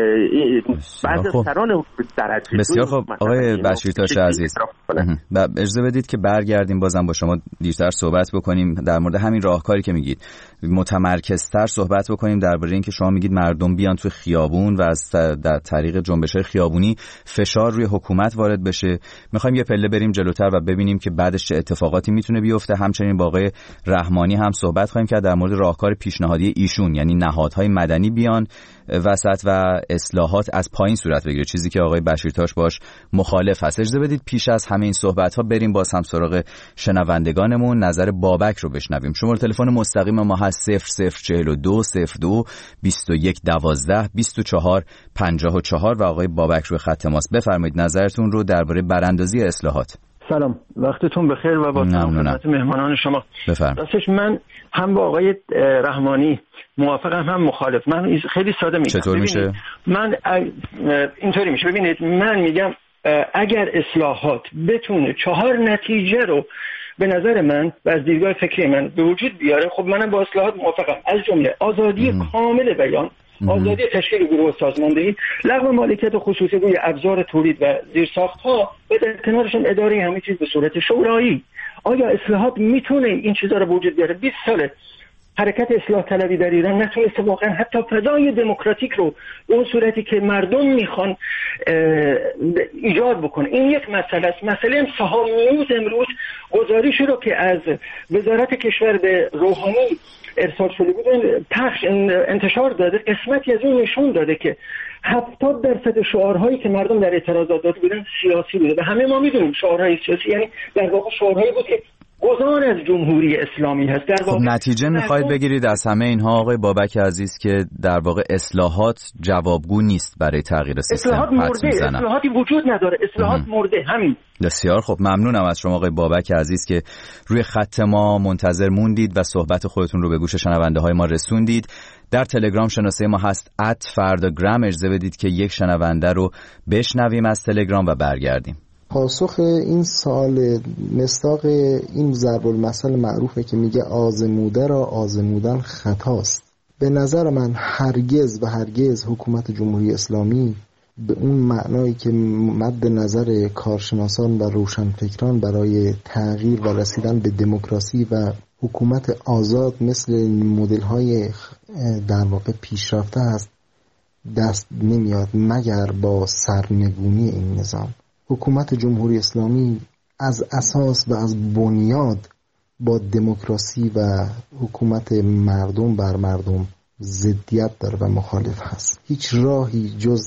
سران درجه. بسیار خب آقای بشیرتاش عزیز، اجازه بدید که برگردیم بازم با شما دیرتر صحبت بکنیم در مورد همین راهکاری که میگید، متمرکزتر صحبت بکنیم درباره اینکه شما میگید مردم بیان تو خیابون و از در طریق جنبش‌های خیابونی فشار روی حکومت وارد بشه. میخوایم یه پله بریم جلوتر و ببینیم که بعدش چه اتفاقاتی میتونه بیفته. همچنین با آقای رحمانی هم صحبت خواهیم کرد در مورد راهکار پیشنهادی ایشون، یعنی نهادهای مدنی بیان وسط و اصلاحات از پایین صورت بگیره، چیزی که آقای بشیرتاش باش مخالف هست. اجازه بدید پیش از همه این صحبت‌ها بریم باز هم سراغ شنوندگانمون، نظر بابک رو بشنویم. شماره تلفن مستقیم ما هست 0042 02 21 12 24 54 و آقای بابک روی خط ماست. بفرمایید نظرتون رو درباره براندازی اصلاحات. سلام، وقتتون بخیر و با خدمت مهمانان شما. راستش من هم با آقای رحمانی موافقم هم مخالف. من خیلی ساده میگم. چطور میشه؟ من اینطوری میشه. ببینید من میگم اگر اصلاحات بتونه 4 نتیجه رو به نظر من و از دیدگاه فکری من به وجود بیاره، خب منم با اصلاحات موافقم. از جمله آزادی کامل بیان، آزادی تشکیل گروه و سازماندهی، لغو مالکیت خصوصی روی ابزار تولید و زیرساخت‌ها و در کنارشون اداره همه چیز به صورت شورایی. آیا اصلاحات میتونه این چیزا رو به وجود بیاره؟ 20 ساله حرکت اصلاح طلبی در ایران نتونسته واقعا حتی فضای دموکراتیک رو به اون صورتی که مردم میخوان ایجاد بکنه. این یک مسئله است. مسئله سهام نیوز امروز گزارشی رو که از وزارت کشور به روحانی ارسال شده بود انتشار داده، قسمتی از اون نشون داده که 70% شعارهایی که مردم در اعتراضات داده بودن سیاسی بوده و همه ما میدونیم شعارهای سیاسی یعنی در واقع شعارهایی بود که گذار از جمهوری اسلامی هست. در واقع نتیجه میخواید بگیرید از همه اینها آقای بابک عزیز که در واقع اصلاحات جوابگو نیست برای تغییر سیستم؟ اصلاحات مرده، اصلاحاتی وجود نداره، اصلاحات مرده. همین. بسیار خب، ممنونم از شما آقای بابک عزیز که روی خط ما منتظر موندید و صحبت خودتون رو به گوش شنونده های ما رسوندید. در تلگرام شناسه ما هست @فرdagram. اجازه بدید که یک شنونده رو بشنویم از تلگرام و برگردیم. پاسخ این سوال مصداق این ضرب المثل معروفه که میگه آزموده را آزمودن خطاست. به نظر من هرگز و هرگز حکومت جمهوری اسلامی به اون معنایی که مد نظر کارشناسان و روشنفکران برای تغییر و رسیدن به دموکراسی و حکومت آزاد مثل مدل‌های در واقع پیشرفته هست دست نمیاد مگر با سرنگونی این نظام. حکومت جمهوری اسلامی از اساس و از بنیاد با دموکراسی و حکومت مردم بر مردم ضدیت داره و مخالف هست. هیچ راهی جز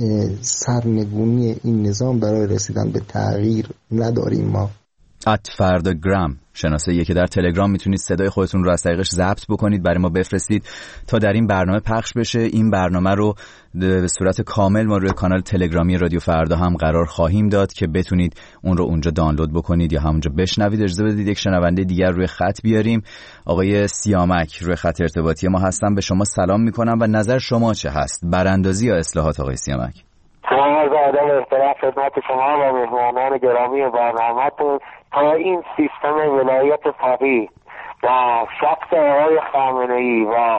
سرنگونی این نظام برای رسیدن به تغییر نداریم ما. @فرdagram شناسه‌ایه که در تلگرام میتونید صدای خودتون رو از طریقش ضبط بکنید، برای ما بفرستید تا در این برنامه پخش بشه. این برنامه رو به صورت کامل ما روی کانال تلگرامی رادیو فردا هم قرار خواهیم داد که بتونید اون رو اونجا دانلود بکنید یا همونجا بشنوید. اجازه بدید یک شنونده دیگر روی خط بیاریم. آقای سیامک روی خط ارتباطی ما هستن. به شما سلام میکنم و نظر شما چه هست؟ براندازی یا اصلاحات آقای سیامک؟ سلام و ادب و احترام خدمت شما و مهمانان گرامی برنامه‌تون. تا این سیستم ولایت فقیه و شخص آقای خامنه‌ای و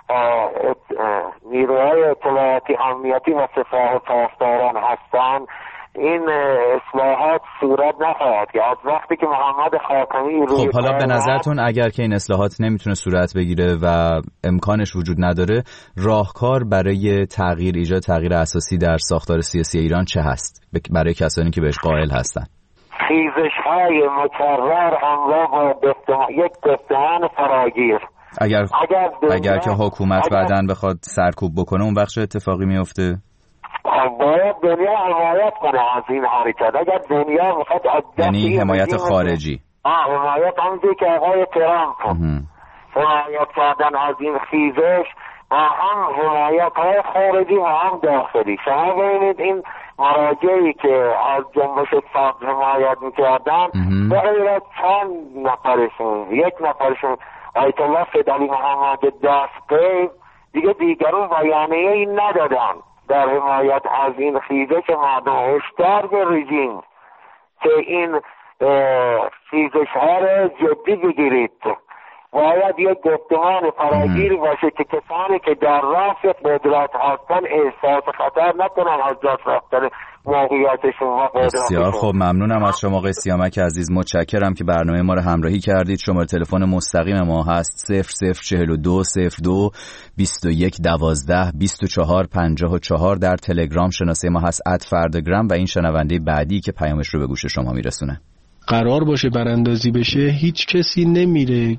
نیروهای اطلاعاتی امنیتی و سپاه پاسداران هستند، این اصلاحات صورت نخواهد که از وقتی که محمد خاتمی روی خب حالا به نظرتون اگر که این اصلاحات نمیتونه صورت بگیره و امکانش وجود نداره، راهکار برای تغییر، ایجاد تغییر اساسی در ساختار سیاسی ایران چه هست برای کسانی که بهش قائل هستن؟ خیزش‌های مکرر همراه با یک گفتمان فراگیر. اگر که حکومت بعداً بخواد سرکوب بکنه اون وقت چه اتفاقی میفته؟ باید دنیا حمایت کنه از این حرکت. اگر دنیا بخواد یعنی حمایت خارجی، حمایت همونجوری که آقای ترامپ حمایت کردن از این خیزش و هم حمایت های خارجی و هم داخلی. شما ببینید این مراجعی که از جنبش صبر حمایت میکردن باید چند نفرشون، یک نفرشون آیت الله فدلی محمد دستقیب دیگرون بیانیه این ندادن در حمایت از این خیزش مردم. هشدار به رژیم که این خیزش ها رو جدی بگیرید. باید یک گفتمان فراگیر باشه که کسانی که در راست قدرت هستن احساس خطر نکنن از دست رفتن موقعیتشون و قدرتشون. بسیار خب، ممنونم از شما آقای سیامک عزیز. متشکرم که برنامه ما رو همراهی کردید. شماره تلفن مستقیم ما هست 0042 02 21 12 24 54. در تلگرام شناسه ما هست @فرdagram و این شنونده بعدی که پیامش رو به گوش شما میرسونه. قرار باشه براندازی بشه، هیچ کسی نمیره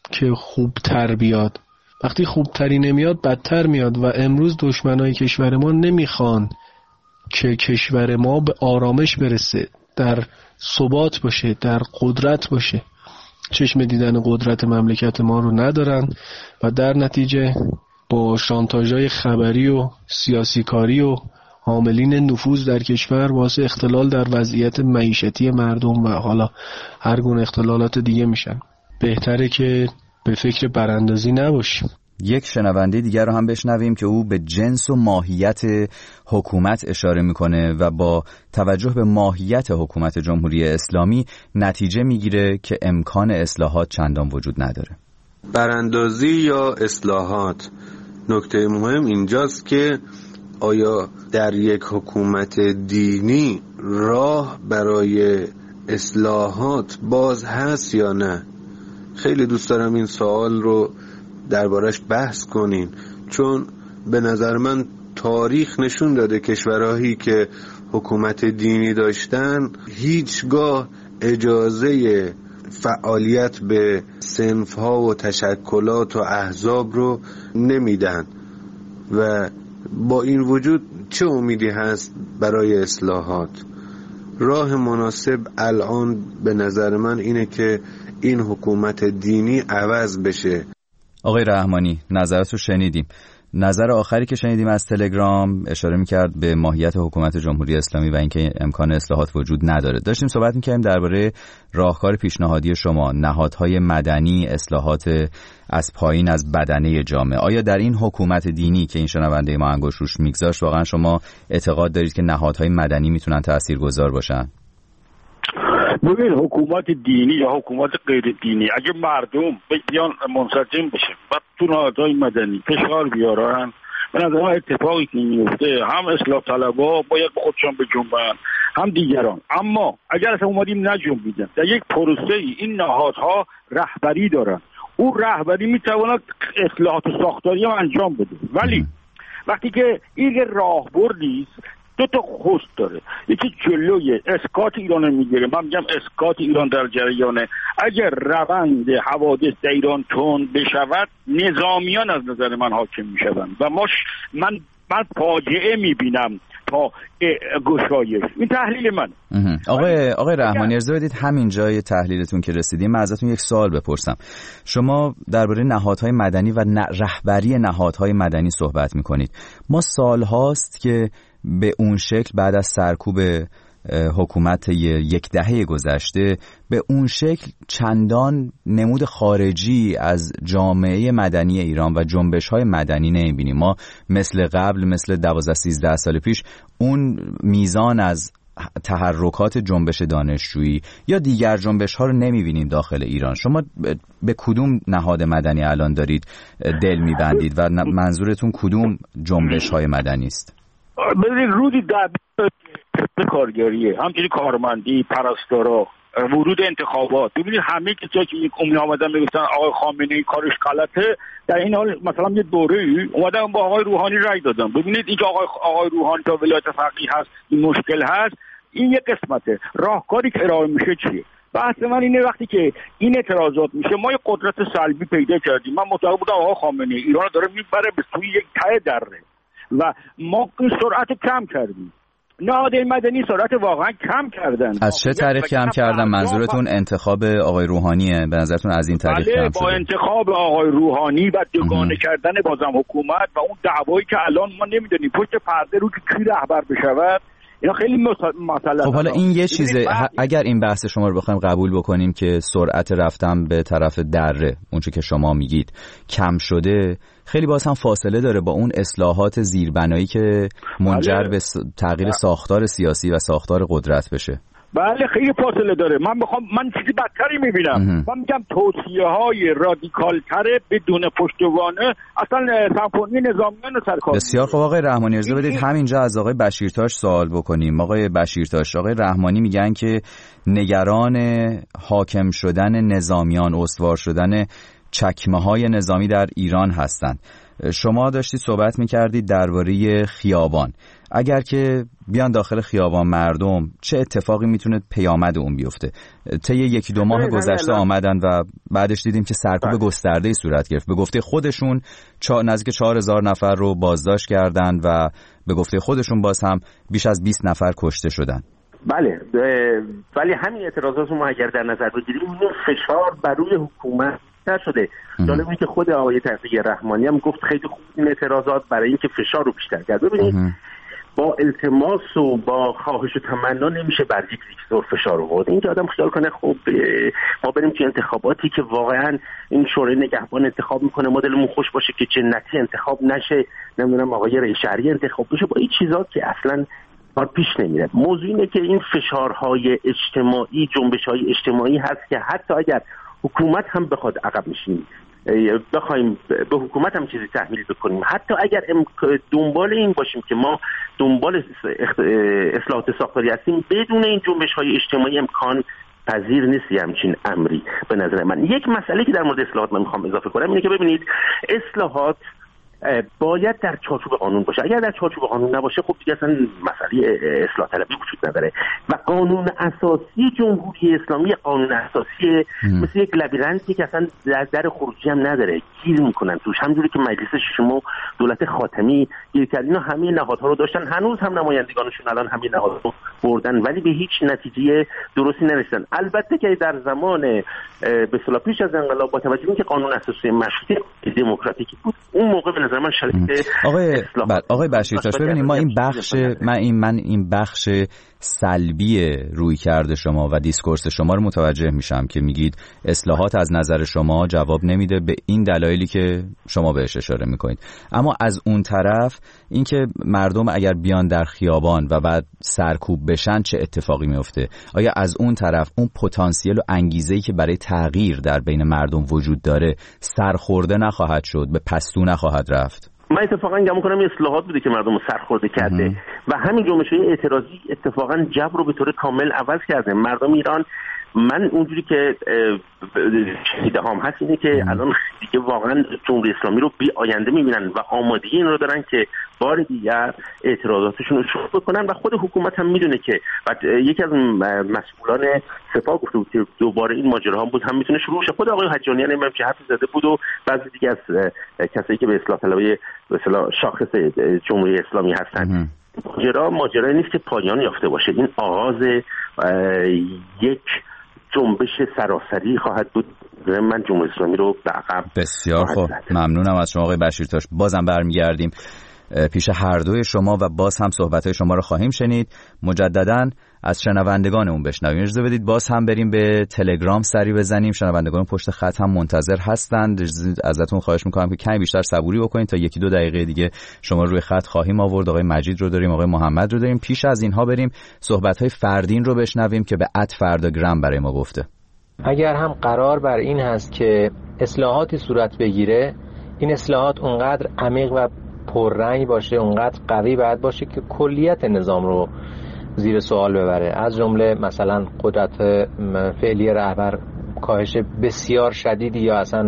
که خوبتر بیاد. وقتی خوبتری نمیاد بدتر میاد و امروز دشمنای کشور ما نمیخوان که کشور ما به آرامش برسه، در ثبات باشه، در قدرت باشه. چشم دیدن قدرت مملکت ما رو ندارن و در نتیجه با شانتاژهای خبری و سیاسی کاری و عاملین نفوذ در کشور واسه اختلال در وضعیت معیشتی مردم و حالا هر گونه اختلالات دیگه میشن. بهتره که به فکر براندازی نباشیم. یک شنونده دیگر رو هم بشنویم که او به جنس و ماهیت حکومت اشاره میکنه و با توجه به ماهیت حکومت جمهوری اسلامی نتیجه میگیره که امکان اصلاحات چندان وجود نداره. براندازی یا اصلاحات، نکته مهم اینجاست که آیا در یک حکومت دینی راه برای اصلاحات باز هست یا نه؟ خیلی دوست دارم این سوال رو دربارش بحث کنین، چون به نظر من تاریخ نشون داده کشورهایی که حکومت دینی داشتن هیچگاه اجازه فعالیت به صنف‌ها و تشکلات و احزاب رو نمیدن و با این وجود چه امیدی هست برای اصلاحات؟ راه مناسب الان به نظر من اینه که این حکومت دینی عوض بشه. آقای رحمانی نظرت رو شنیدیم. نظر آخری که شنیدیم از تلگرام اشاره می‌کرد به ماهیت حکومت جمهوری اسلامی و اینکه امکان اصلاحات وجود نداره. داشتیم صحبت می‌کردیم درباره راهکار پیشنهادی شما، نهادهای مدنی، اصلاحات از پایین از بدنه جامعه. آیا در این حکومت دینی که این شنونده ما انگشت روش می‌گذاشت واقعا شما اعتقاد دارید که نهادهای مدنی میتونن تاثیرگذار باشن؟ ببین، حکومت دینی یا حکومت غیر دینی اگه مردم بیان منسجم بشه و تو نهادهای مدنی فشار بیارن، به نظر من اتفاقی که میفته هم اصلاح طلبها باید به خودشان بجنبن هم دیگران. اما اگر اصلا اومدیم نجنبیدن، در یک پروسه این نهادها رهبری دارن، اون رهبری میتواند اصلاحات ساختاری هم انجام بده. ولی وقتی که این راهبردی است، دو تا خست داره. یکی جلوی اسقاط ایران میگیره. من میگم اسقاط ایران در جریانه. اگر روند حوادث در ایران تند بشود، نظامیان از نظر من حاکم میشوند و من فاجعه میبینم تا گشایش. این تحلیل من. آقای رحمانی، اجازه بدید همین جای تحلیلتون که رسیدیم من ازتون یک سوال بپرسم. شما درباره نهادهای مدنی و رهبری نهادهای مدنی صحبت میکنید. ما سالهاست که به اون شکل بعد از سرکوب حکومت یک دهه گذشته به اون شکل چندان نمود خارجی از جامعه مدنی ایران و جنبش‌های مدنی نمی‌بینیم. ما مثل قبل، مثل 12-13 سال پیش اون میزان از تحرکات جنبش دانشجویی یا دیگر جنبش‌ها رو نمی‌بینیم داخل ایران. شما به کدوم نهاد مدنی الان دارید دل می‌بندید و منظورتون کدوم جنبش‌های مدنی است؟ ببینید، رودی در کارگریه، همچنین کارمندی، پرستارا، ورود انتخابات. ببینید همه کسایی که می آمدن میگفتن آقای خامنه‌ای کارش غلطه، در این حال مثلا یه دوره‌ای اومدن با آقای روحانی رای دادن. ببینید اینکه آقای روحانی تا ولایت فقیه هست این مشکل هست، این یه قسمته. راهکاری که ارائه میشه چیه؟ بحث من اینه وقتی که این اعتراضات میشه ما یه قدرت سلبی پیدا کردیم. من معتقد بودم آقای خامنه‌ای ایران داره میبره به سوی یک ته دره و ما این سرعت کم کردیم. نهادهای مدنی سرعت واقعا کم کردن. از چه طریق کم کردن؟ منظورتون انتخاب آقای روحانیه؟ به نظرتون از این طریق کم شده؟ با انتخاب آقای روحانی و دوگانه کردن بازم حکومت و اون دعوایی که الان ما نمیدونیم پشت پرده رو که کی رهبر بشود، اینا خیلی مسئله. خب حالا این یه چیزه. اگر این بحث شما رو بخوایم قبول بکنیم که سرعت رفتن به طرف دره، اونچه که شما میگید کم شده، خیلی باز هم فاصله داره با اون اصلاحات زیربنایی که منجر به تغییر ساختار سیاسی و ساختار قدرت بشه. بله خیلی فاصله داره. من چیزی بدتری میبینم. من میگم توصیه‌های رادیکال تره بدون پشتوانه اصلا سمفونی نظامیان سرکار. بسیار خوب آقای رحمانی، اجازه بدید همینجا از آقای بشیرتاش سوال بکنیم. آقای بشیرتاش، آقای رحمانی میگن که نگران حاکم شدن نظامیان، استوار شدن چکمه‌های نظامی در ایران هستند. شما داشتید صحبت می‌کردید درباره خیابان. اگر که بیان داخل خیابان مردم، چه اتفاقی میتونه پیامد اون بیفته؟ طی یکی دو ماه گذشته آمدن و بعدش دیدیم که سرکوب گسترده‌ای صورت گرفت. به گفته خودشون نزدیک 4000 نفر رو بازداشت کردن و به گفته خودشون باز هم بیش از 20 نفر کشته شدن. بله، ولی همین اعتراضات ما اگر در نظر بگیریم، این فشار بر روی حکومت شده. جالبه که خود آقای تقی رحمانی هم گفت خیلی خوب این اعتراضات برای اینکه فشار رو بیشتر کرد. ببینید با التماس و با خواهش و تمنا نمیشه بر یک دیکتاتور فشار آورد. اینکه آدم خیال کنه خب ما بریم تو انتخاباتی که واقعا این شورای نگهبان انتخاب میکنه، ما دلمون خوش باشه که جنتی انتخاب نشه، نمیدونم آقای رئیس شهری انتخاب بشه، با این چیزا که اصلا پیش نمیره. موضوع اینه که این فشارهای اجتماعی، جنبش‌های اجتماعی هست که حتی اگر حکومت هم بخواد عقب نشینی بخوایم به حکومت هم چیزی تحمیل بکنیم، حتی اگر دنبال این باشیم که ما دنبال اصلاحات ساختاری هستیم، بدون این جنبش‌های اجتماعی امکان پذیر نیست همچین امری. به نظر من یک مسئله که در مورد اصلاحات من میخوام اضافه کنم اینه که ببینید اصلاحات باید در چارچوب قانون باشه. اگر در چارچوب قانون نباشه خب دیگه اصلا مسئله اصلاح طلبی وجود نداره و قانون اساسی جمهوری اسلامی قانون اساسی مثل یک لبیرنتی که اصلا در خروجی هم نداره، گیر میکنن توش. همونجوری که مجلس ششم و دولت خاتمی گیر کرد، اینا همه نهادها رو داشتن، هنوز هم نمایندگانشون الان همه نهادها رو بردن ولی به هیچ نتیجه درستی نرسیدن. البته که در زمان به اصطلاح پیش از انقلاب با توجه به اینکه قانون اساسی مشروطه دموکراتیکی بود، اون موقع به نظر من آقای بشیرتاش ببینید ما این بخش سلبی روی کرده شما و دیسکورس شما رو متوجه میشم که میگید اصلاحات از نظر شما جواب نمیده به این دلایلی که شما بهش اشاره میکنید، اما از اون طرف اینکه مردم اگر بیان در خیابان و بعد سرکوب بشن چه اتفاقی میفته؟ آیا از اون طرف اون پتانسیل و انگیزه‌ای که برای تغییر در بین مردم وجود داره سرخورده نخواهد شد، به پستو نخواهد رفت؟ من اتفاقا گمان کنم این اصلاحات بوده که مردم رو سرخورده کرده و همین جنبش‌های اعتراضی اتفاقا جبر رو به طور کامل عوض کرده. مردم ایران، من اونجوری که شنیده‌ام هست اینه که الان دیگه واقعا جمهوری اسلامی رو بی آینده می‌بینن و آمادگی این رو دارن که بار دیگر اعتراضاتشون رو شروع بکنن و خود حکومت هم میدونه که یکی از مسئولان سپاه گفته بود که دوباره این ماجراها بود هم میتونه شروع شه. خود آقای حجانیان هم که حرف زده بود و بعضی دیگه از کسایی که به اصلاح طلبی به اصطلاح شاخص جمهوری اسلامی هستن، ماجرا نیست که پایان یافته باشه. این آغاز یک جنبش سراسری خواهد بود. من جمهوری اسلامی رو به عقب. بسیار خوب، ممنونم از شما آقای بشیرتاش. بازم برمیگردیم پیش هر دوی شما و باز هم صحبت‌های شما رو خواهیم شنید. مجدداً از شنوندگانمون بشنویم. اجازه بدید باز هم بریم به تلگرام سری بزنیم. شنوندگان پشت خط هم منتظر هستند. ازتون خواهش می‌کنم که کمی بیشتر صبوری بکنید تا یکی دو دقیقه دیگه شما روی خط خواهیم آورد. آقای مجید رو داریم، آقای محمد رو داریم. پیش از اینها بریم صحبت‌های فردین رو بشنویم که به @فرداگرام برای ما گفته. اگر هم قرار بر این هست که اصلاحاتی صورت بگیره، این اصلاحات اونقدر عمیق و پررنگ باشه، اونقدر قوی باید باشه که کلیت نظام رو زیر سوال ببره. از جمله مثلا قدرت فعلی رهبر کاهش بسیار شدیدی یا اصلا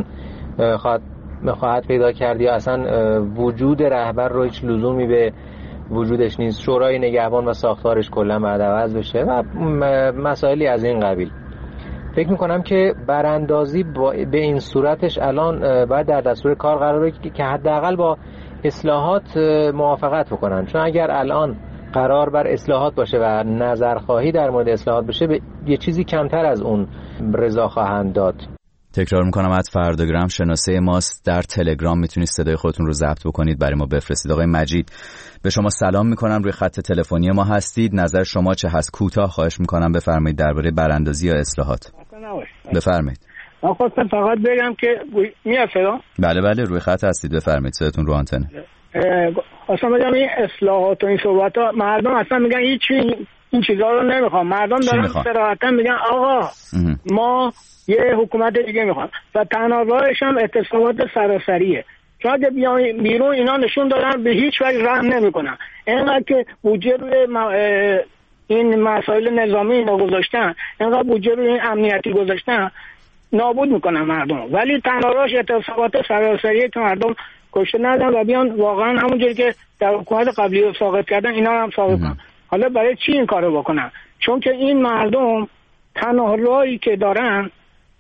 خواهد پیدا کرد یا اصلا وجود رهبر رو هیچ لزومی به وجودش نیست. شورای نگهبان و ساختارش کلا باید عوض بشه و مسائلی از این قبیل. فکر میکنم که براندازی به این صورتش الان باید در دستور کار قرار بگیره که حداقل با اصلاحات موافقت بکنن، چون اگر الان قرار بر اصلاحات باشه و نظرخواهی در مورد اصلاحات بشه به یه چیزی کمتر از اون رضا خواهند داد. تکرار میکنم @فرداگرام شناسه ماست. در تلگرام میتونید صدای خودتون رو ضبط بکنید برای ما بفرستید. آقای مجید به شما سلام میکنم، روی خط تلفنی ما هستید. نظر شما چه هست؟ کوتاه خواهش میکنم بفرمایید درباره براندازی یا اصلاحات. بفرمایید. من خواستم فقط بگم که میاد صدا؟ بله روی خط هستید، بفرمایید، صداتون رو آنتنه. اصلا بگم این اصلاحات و این صحبت‌ها مردم اصلا میگن این چیزا رو نمیخوام. مردم دارن صراحتا میگن آقا ما یه حکومت دیگه میخوام و تنها راهش هم اعتصابات سراسریه. چون اگه بیان بیرون اینا نشون دادن به هیچ وجه رحم نمیکنن. اینقدر که بودجه روی این مسائل نظامی اینا گذاشتن، اینقدر بودجه روی این امنیتی گذاشتن، نابود میکنن مردم، ولی تنها راهش اعتصابات سراسریه که مردم کشته ندن و بیان واقعا همونجوری که در حکومت قبلی رو ساقط کردن اینا هم ساقط کنن. حالا برای چی این کارو بکنن؟ چون که این مردم تنها راهی که دارن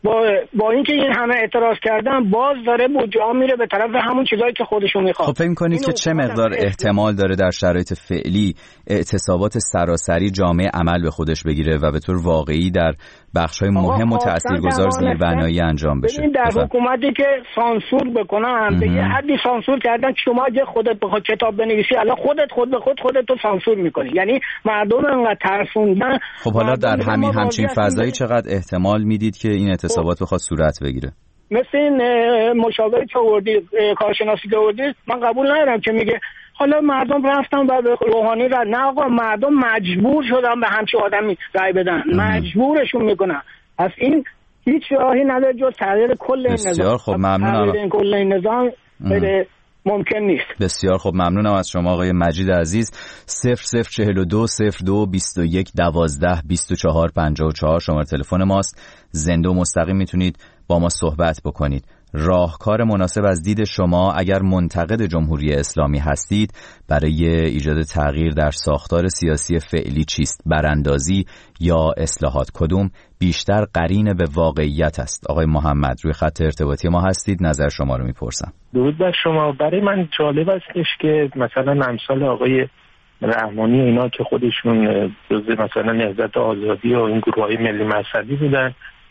با اینکه این همه اعتراض کردن باز داره بودجه میره به طرف همون چیزایی که خودشون میخواد. خب فکر می‌کنید که چه مقدار احتمال داره در شرایط فعلی اعتصابات سراسری جامعه عمل به خودش بگیره و به طور واقعی در بخش‌های مهم و تاثیرگذار زیربنایی انجام بشه؟ ببین در حکومتی که سانسور بکنن به یه حدی سانسور کردن که شما اگه خودت بخواد کتاب بنویسی الان خودت رو سانسور می‌کنی، یعنی مردم انقدر ترسوندن. خب حالا در همین فضایی چقدر احتمال میدید که این اعتصابات بخواد صورت بگیره؟ مثل این مشاوره که آوردی، کارشناسی که آوردی، من قبول ندارم که میگه حالا مردم رفتن و به روحانی رای. نه آقا، مردم مجبور شدن به همچین آدمی رای بدن، مجبورشون میکنن. از این هیچ راهی نداره جز تغییر کل این نظام. بسیار خب ممنونم. تغییر کل این نظام ممکن نیست. بسیار خب ممنونم از شما آقای مجید عزیز. 0042 02 21 12 24 54 شماره تلفن ماست. زنده و مستقیم میتونید با ما صحبت بکنید. راهکار مناسب از دید شما اگر منتقد جمهوری اسلامی هستید برای ایجاد تغییر در ساختار سیاسی فعلی چیست؟ براندازی یا اصلاحات؟ کدوم بیشتر قرین به واقعیت است؟ آقای محمد روی خط ارتباطی ما هستید، نظر شما رو میپرسم. درود بر شما. برای من جالب استش که مثلا امثال آقای رحمانی اینا که خودشون جزء مثلا نهضت آزادی و این گروه‌های ملی مذهبی بودن،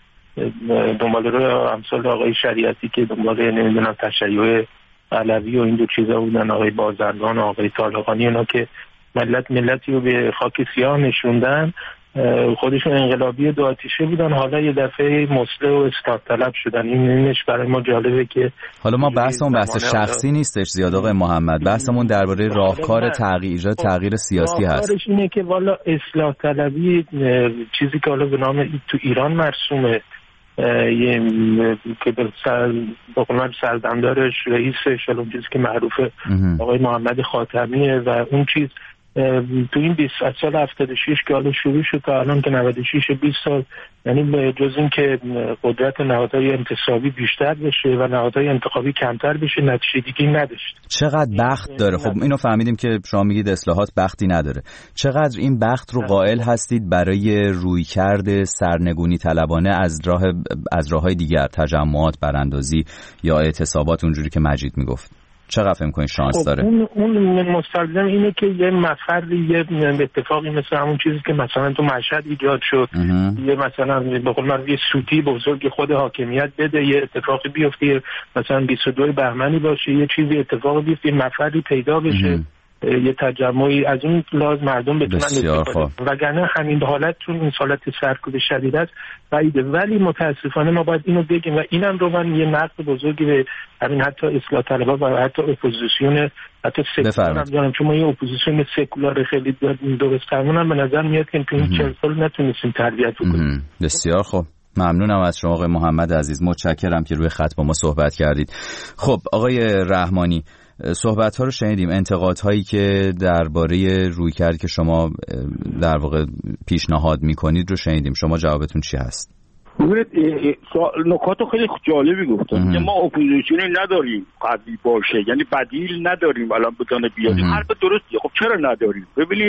دنبال رو امثال آقای شریعتی که دنبال نمیدونم تشیع علوی و این دو چیزا بودن، آقای بازرگان و آقای طالقانی، اینا که ملتی رو به خاک سیاه نشوندن، خودشون انقلابی دو آتیشه بودن، حالا یه دفعه مسلح و اصلاح طلب شدن. اینش برای ما جالبه که حالا ما بحثمون بحث شخصی نیستش زیاد آقای محمد، بحثمون درباره راهکار تغییر سیاسی هست. راهکارش اینه که والا اصلاح طلبی چیزی که حالا به نام تو ایران مرسومه، که به سردمدارش رئیسش اون چیزی که معروفه آقای محمد خاتمیه و اون چیز تو این 20 سال 76 که حالا شروع شد تا الان که 96 20 سال، یعنی جز این که قدرت نهادهای انتصابی بیشتر بشه و نهادهای انتخابی کمتر بشه نتیجه دیگه نداشت. چقدر بخت داره؟ خب اینو فهمیدیم که شما میگید اصلاحات بختی نداره. چقدر این بخت رو قائل هستید برای رویکرد سرنگونی طلبانه از راههای دیگر، تجمعات، براندازی یا اعتصابات اونجوری که مجید میگفت؟ چقدر فهم کنید شانس داره؟ اون مستلزم اینه که یه مفردی، یه اتفاقی مثل همون چیزی که مثلا تو مشهد ایجاد شد، یه مثلا به قول من یه سوتی بزرگ خود حاکمیت بده، یه اتفاقی بیفته، مثلا 22 بهمنی باشه، یه چیزی اتفاقی بیفته، یه مفردی پیدا بشه، یه تجمعی از این لحاظ مردم بتونن استفاده، وگرنه همین حالت چون این حالت سرکوب شدید است بعیده. ولی متاسفانه ما باید اینو بگیم و اینم رو من یه نقد بزرگی به همین حتی اصلاح طلبها و حتی اپوزیسیون حتی سکولار هم دارم، چون ما یه اپوزیسیون سکولار خیلی درست فرمونم به نظر میاد که تو این 40 سال نتونستیم تربیت کنیم. بسیار خوب، ممنونم از شما آقای محمد عزیز، متشکرم که روی خط با ما صحبت کردید. خب آقای رحمانی، صحبت ها رو شنیدیم، انتقاد هایی که درباره رویکردی که شما در واقع پیشنهاد میکنید رو شنیدیم، شما جوابتون چی هست؟ ببینید نکات خیلی جالبی گفتن که ما اپوزیسیونی نداریم قوی باشه، یعنی بدیل نداریم الان بتونه بیاریم. حرف درسته. خب چرا نداریم؟ ببینید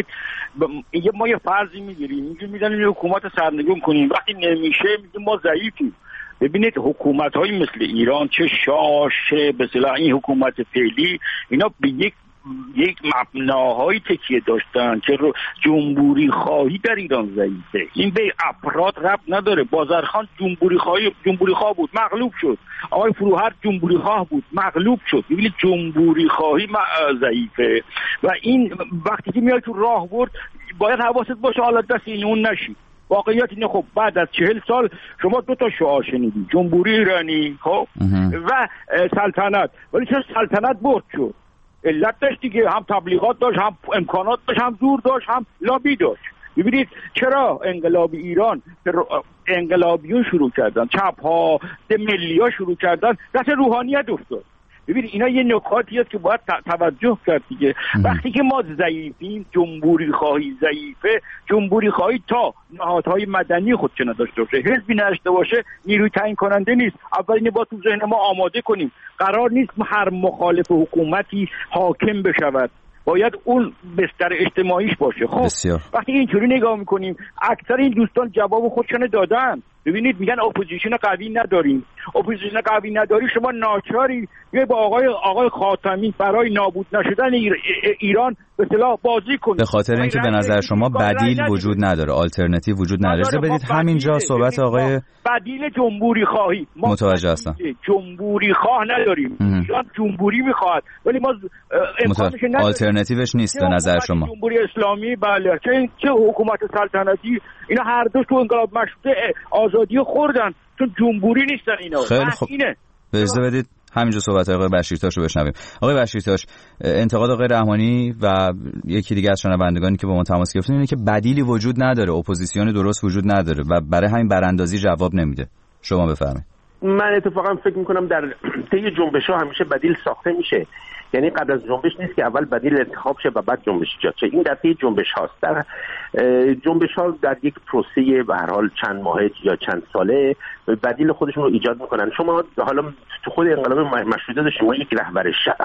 ما یه فرضی میگیریم، میگیم یه حکومت سرنگون کنیم، وقتی نمیشه میگیم ما ضعیفیم. ببینید حکومت‌های مثل ایران چه شاه چه به اصطلاح این حکومت فعلی، اینا به یک مبناهای تکیه داشتن که جمهوری خواهی در ایران ضعیفه. این به افراد ربط نداره. بازرخان جمهوری خواه بود، مغلوب شد. آقای فروهر جمهوری خواه بود، مغلوب شد. ببینید جمهوری خواهی ضعیفه و این وقتی که میاد تو راهبرد باید حواست باشه حالا دست این اون نشی. واقعیت اینه خب بعد از 40 سال شما دو تا شعار شنیدی، جمهوری ایرانی خب و سلطنت، ولی چرا سلطنت برد شد؟ علت داشت دیگه، هم تبلیغات داشت، هم امکانات داشت، هم زور داشت، هم لابی داشت. ببینید چرا انقلابی ایران انقلابیون شروع کردن، چپ ها ملی ها شروع کردن، دست روحانیت افتاد. ببین اینا یه نکاتیه که باید توجه کرد دیگه. وقتی که ما ضعیفیم، جمهوری خواهی ضعیفه، جمهوری خواهی تا نهادهای مدنی خودش نداشته باشه، حزبی نداشته باشه، نیروی تعیین کننده نیست. اولین با تو ذهن ما آماده کنیم قرار نیست هر مخالف حکومتی حاکم بشود، باید اون بستر اجتماعیش باشه. خب وقتی اینجوری نگاه میکنیم اکثر این دوستان جواب خودشون دادن. ببینید میگن اپوزیشن قوی نداریم. اپوزیشن قوی نداری، شما ناچاری یه با آقای خاتمی برای نابود نشدن ایران به اصطلاح بازی کنید، به خاطر اینکه به نظر شما بدیل وجود نداره، آلترناتیو وجود نداره. بدید همینجا صحبت آقای بدیل جمهوری خواهی، ما متوجه هستم، چ جمهوری خواه نداریم. ایران جمهوری میخواد ولی ما امکانش نداریم. آلترناتیوش نیست به نظر شما؟ جمهوری اسلامی بله، چه حکومت سلطنتی، اینا هر دو تو انقلاب مشروطه آزادی خوردن، چون جمهوری نیستن اینا. خیلی خوب، اجازه بدید همینجا صحبت آقای بشیرتاش رو بشنویم. آقای بشیرتاش، انتقاد آقای رحمانی و یکی دیگه از شنوندگانی که با ما تماس گرفتن اینه که بدیلی وجود نداره، اپوزیسیون درست وجود نداره و برای همین براندازی جواب نمیده. شما بفرمایید. من اتفاقا فکر میکنم در طی جنبش‌ها همیشه بدیل ساخته میشه، یعنی قبل از جنبش نیست که اول بدیل انتخاب شه و بعد جنبش ایجاد شه. این در طی جنبش هاست. در جنبش ها در یک پروسه به هر حال چند ماهه یا چند ساله بدیل خودشون رو ایجاد میکنن. شما حالا تو خود انقلاب مشروطه داشتیم، ما یک رهبر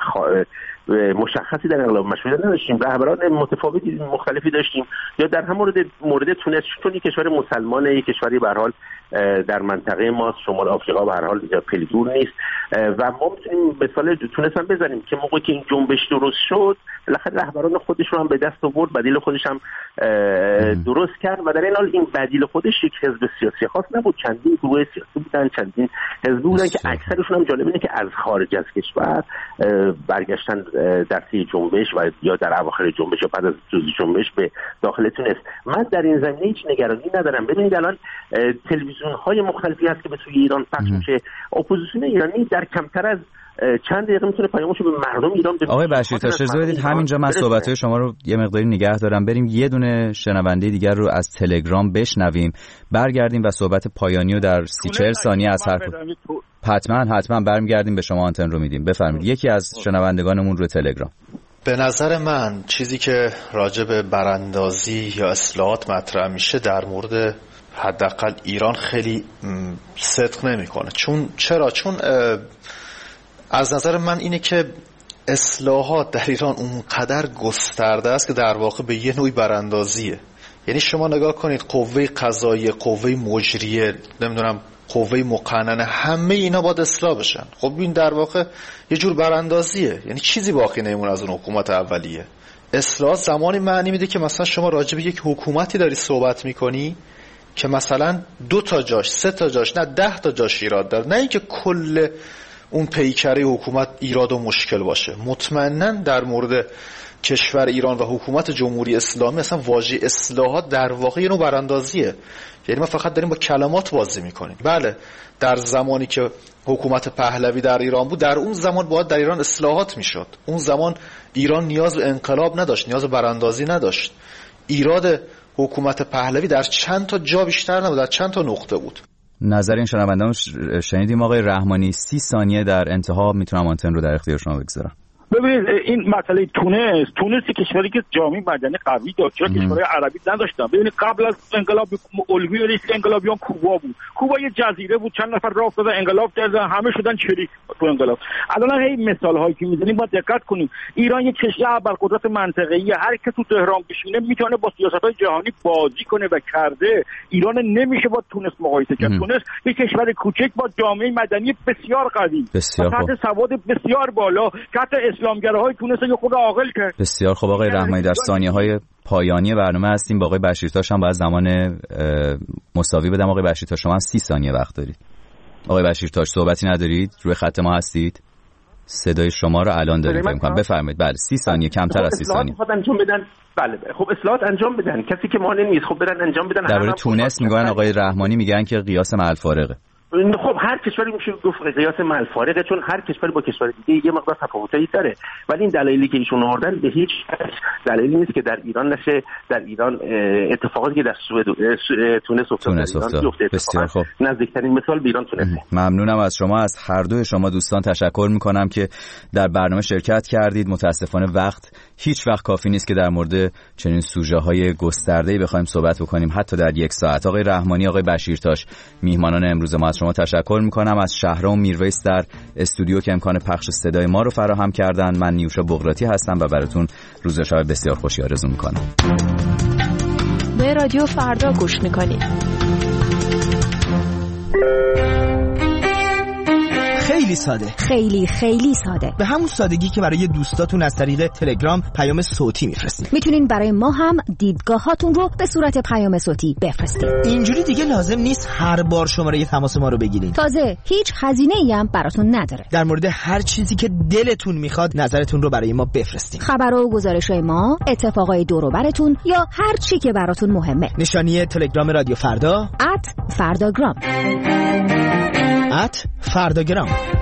مشخصی در انقلاب مشروطه نداشتیم، رهبران متفاوتی مختلفی داشتیم، یا در هم مورد تونس، چون یک کشور مسلمانه، یک کشوری به هر حال در منطقه ما شمال آفریقا به هر حال خیلی دور نیست و ما میتونیم مثال تونس هم بزنیم که موقعی که این جنبش درست شد بالاخره رهبران خودش رو هم به دست آورد، بدیل خودش هم درست کرد و در این حال این بدیل خودش یک حزب سیاسی خاص نبود، چندین گروه سیاسی بودن، چندین حزب بودن که اکثرشون هم جالب اینه که از خارج از کشور برگشتن در طی جنبش و یا در اواخر جنبش یا بعد از جنبش به داخل تونس. من در این زمینه هیچ نگرانی ندارم. ببینید الان تلویزیون‌های مختلفی هست که به سوی ایران پخش میشه، اپوزیسیون ایرانی در کمتر از چند دقیقه میتونه پیامشو به مردم ایران برسونه. آقای بشیرتاش اجازه بدید همینجا من صحبت‌های شما رو یه مقداری نگه دارم، بریم یه دونه شنونده دیگر رو از تلگرام بشنویم، برگردیم و صحبت پایانی رو در 30-40 ثانیه از حرف حتما برمیگردیم به شما آنتن رو میدیم. بفرمایید. یکی از شنوندگانمون رو تلگرام. به نظر من چیزی که راجع به براندازی یا اصلاحات مطرح میشه در مورد حداقل ایران خیلی صدق نمیکنه. چون از نظر من اینه که اصلاحات در ایران اونقدر گسترده است که در واقع به یه نوعی براندازیه. یعنی شما نگاه کنید قوه قضاییه، قوه مجریه، نمیدونم قوه مقننه، همه اینا باید اصلاح بشن. خب این در واقع یه جور براندازیه، یعنی چیزی باقی نمیمونه از اون حکومت اولیه. اصلاح زمانی معنی میده که مثلا شما راجع به یک حکومتی داری صحبت میکنی که مثلا 2 تا جاش، 3 تا جاش، نه 10 تا جاش ایراد داره، نه اینکه کل اون پیکره حکومت ایراد و مشکل باشه. مطمئناً در مورد کشور ایران و حکومت جمهوری اسلامی اصلا واژه اصلاحات در واقع یه نوع براندازیه، یعنی ما فقط داریم با کلمات بازی میکنیم. بله در زمانی که حکومت پهلوی در ایران بود، در اون زمان باید در ایران اصلاحات میشد. اون زمان ایران نیاز به انقلاب نداشت، نیاز به براندازی نداشت. ایراد حکومت پهلوی در چند تا جا بیشتر نبود، در چند تا نقطه بود. نظر این شنونده‌مون شنیدیم. آقای رحمانی 30 ثانیه در انتها میتونم آنتن رو در اختیار شما بگذارم. ببینید این مسئله تونس کشوری که جامعه مدنی قوی داشت، چرا کشورهای عربی نداشتن. ببینید قبل از انقلاب الگوی رئیس انقلابیان کوبا بود. کوبا یه جزیره بود، چند نفر راه افتادن انقلاب کردن، همه شدن چریک تو انقلاب. الان هی مثال هایی که میزنیم باید دقت کنیم. ایران یه کشور ابرقدرت منطقه‌ای، هر کی تو تهران بشینه میتونه با سیاست‌های جهانی بازی کنه و کرده. ایران نمیشه با تونس مقایسه کرد. تونس یه کشور کوچک با جامعه مدنی بسیار قوی، تحت سواد بسیار بالا، تحت اسلامگراهای تونس یه خود عاقل کرد. بسیار خوب آقای رحمانی، در ثانیه‌های پایانی برنامه هستیم. با آقای بشیرتاش هم باید زمان مساوی بدم. آقای بشیرتاش شما هم 30 ثانیه وقت دارید. آقای بشیرتاش صحبتی ندارید؟ روی خط ما هستید؟ صدای شما رو الان داریم فکر کنم. بفرمایید. بله 30 ثانیه، کمتر از 30 ثانیه. خب انجام بدن. بله خب اصلاحات انجام بدن، کسی که مانع نیست. خب برن انجام بدن. درباره تونس میگن آقای رحمانی میگن که قیاس مع الفارقه. خب هر کشوری میشه گفت قیاس ملفارقه، چون هر کشوری با کشور دیگه یه مقدار تفاوتایی داره، ولی این دلایلی که ایشون آوردن به هیچ دلیلی نیست که در ایران نشه، در ایران اتفاقاتی که در تونس افتاد. بسیار خوب. نزدیکترین مثال به ایران تونسه. ممنونم از شما، از هر دوی شما دوستان تشکر میکنم که در برنامه شرکت کردید. متاسفانه وقت هیچ وقت کافی نیست که در مورد چنین سوژه‌های گسترده‌ای بخوایم صحبت بکنیم، حتی در یک ساعت. آقای رحمانی، آقای بشیرتاش، میهمانان امروز ما، از شما تشکر میکنم. از شهرام میرویس در استودیو که امکان پخش صدای ما رو فراهم کردن. من نیوشا بغراتی هستم و براتون روز و شب بسیار خوشی آرزو میکنم. به رادیو فردا گوش میکنید. خیلی ساده، خیلی ساده، به همون سادگی که برای دوستاتون از طریق تلگرام پیام صوتی میفرستید. میتونین برای ما هم دیدگاهاتون رو به صورت پیام صوتی بفرستید. اینجوری دیگه لازم نیست هر بار شماره تماس ما رو بگیرید. تازه هیچ هزینه‌ای هم براتون نداره. در مورد هر چیزی که دلتون میخواد نظرتون رو برای ما بفرستید. خبر و گزارش‌های ما، اتفاقای دور و براتون یا هر چی که براتون مهمه. نشانی تلگرام رادیو فردا @فرداگرام. @فرداگرام.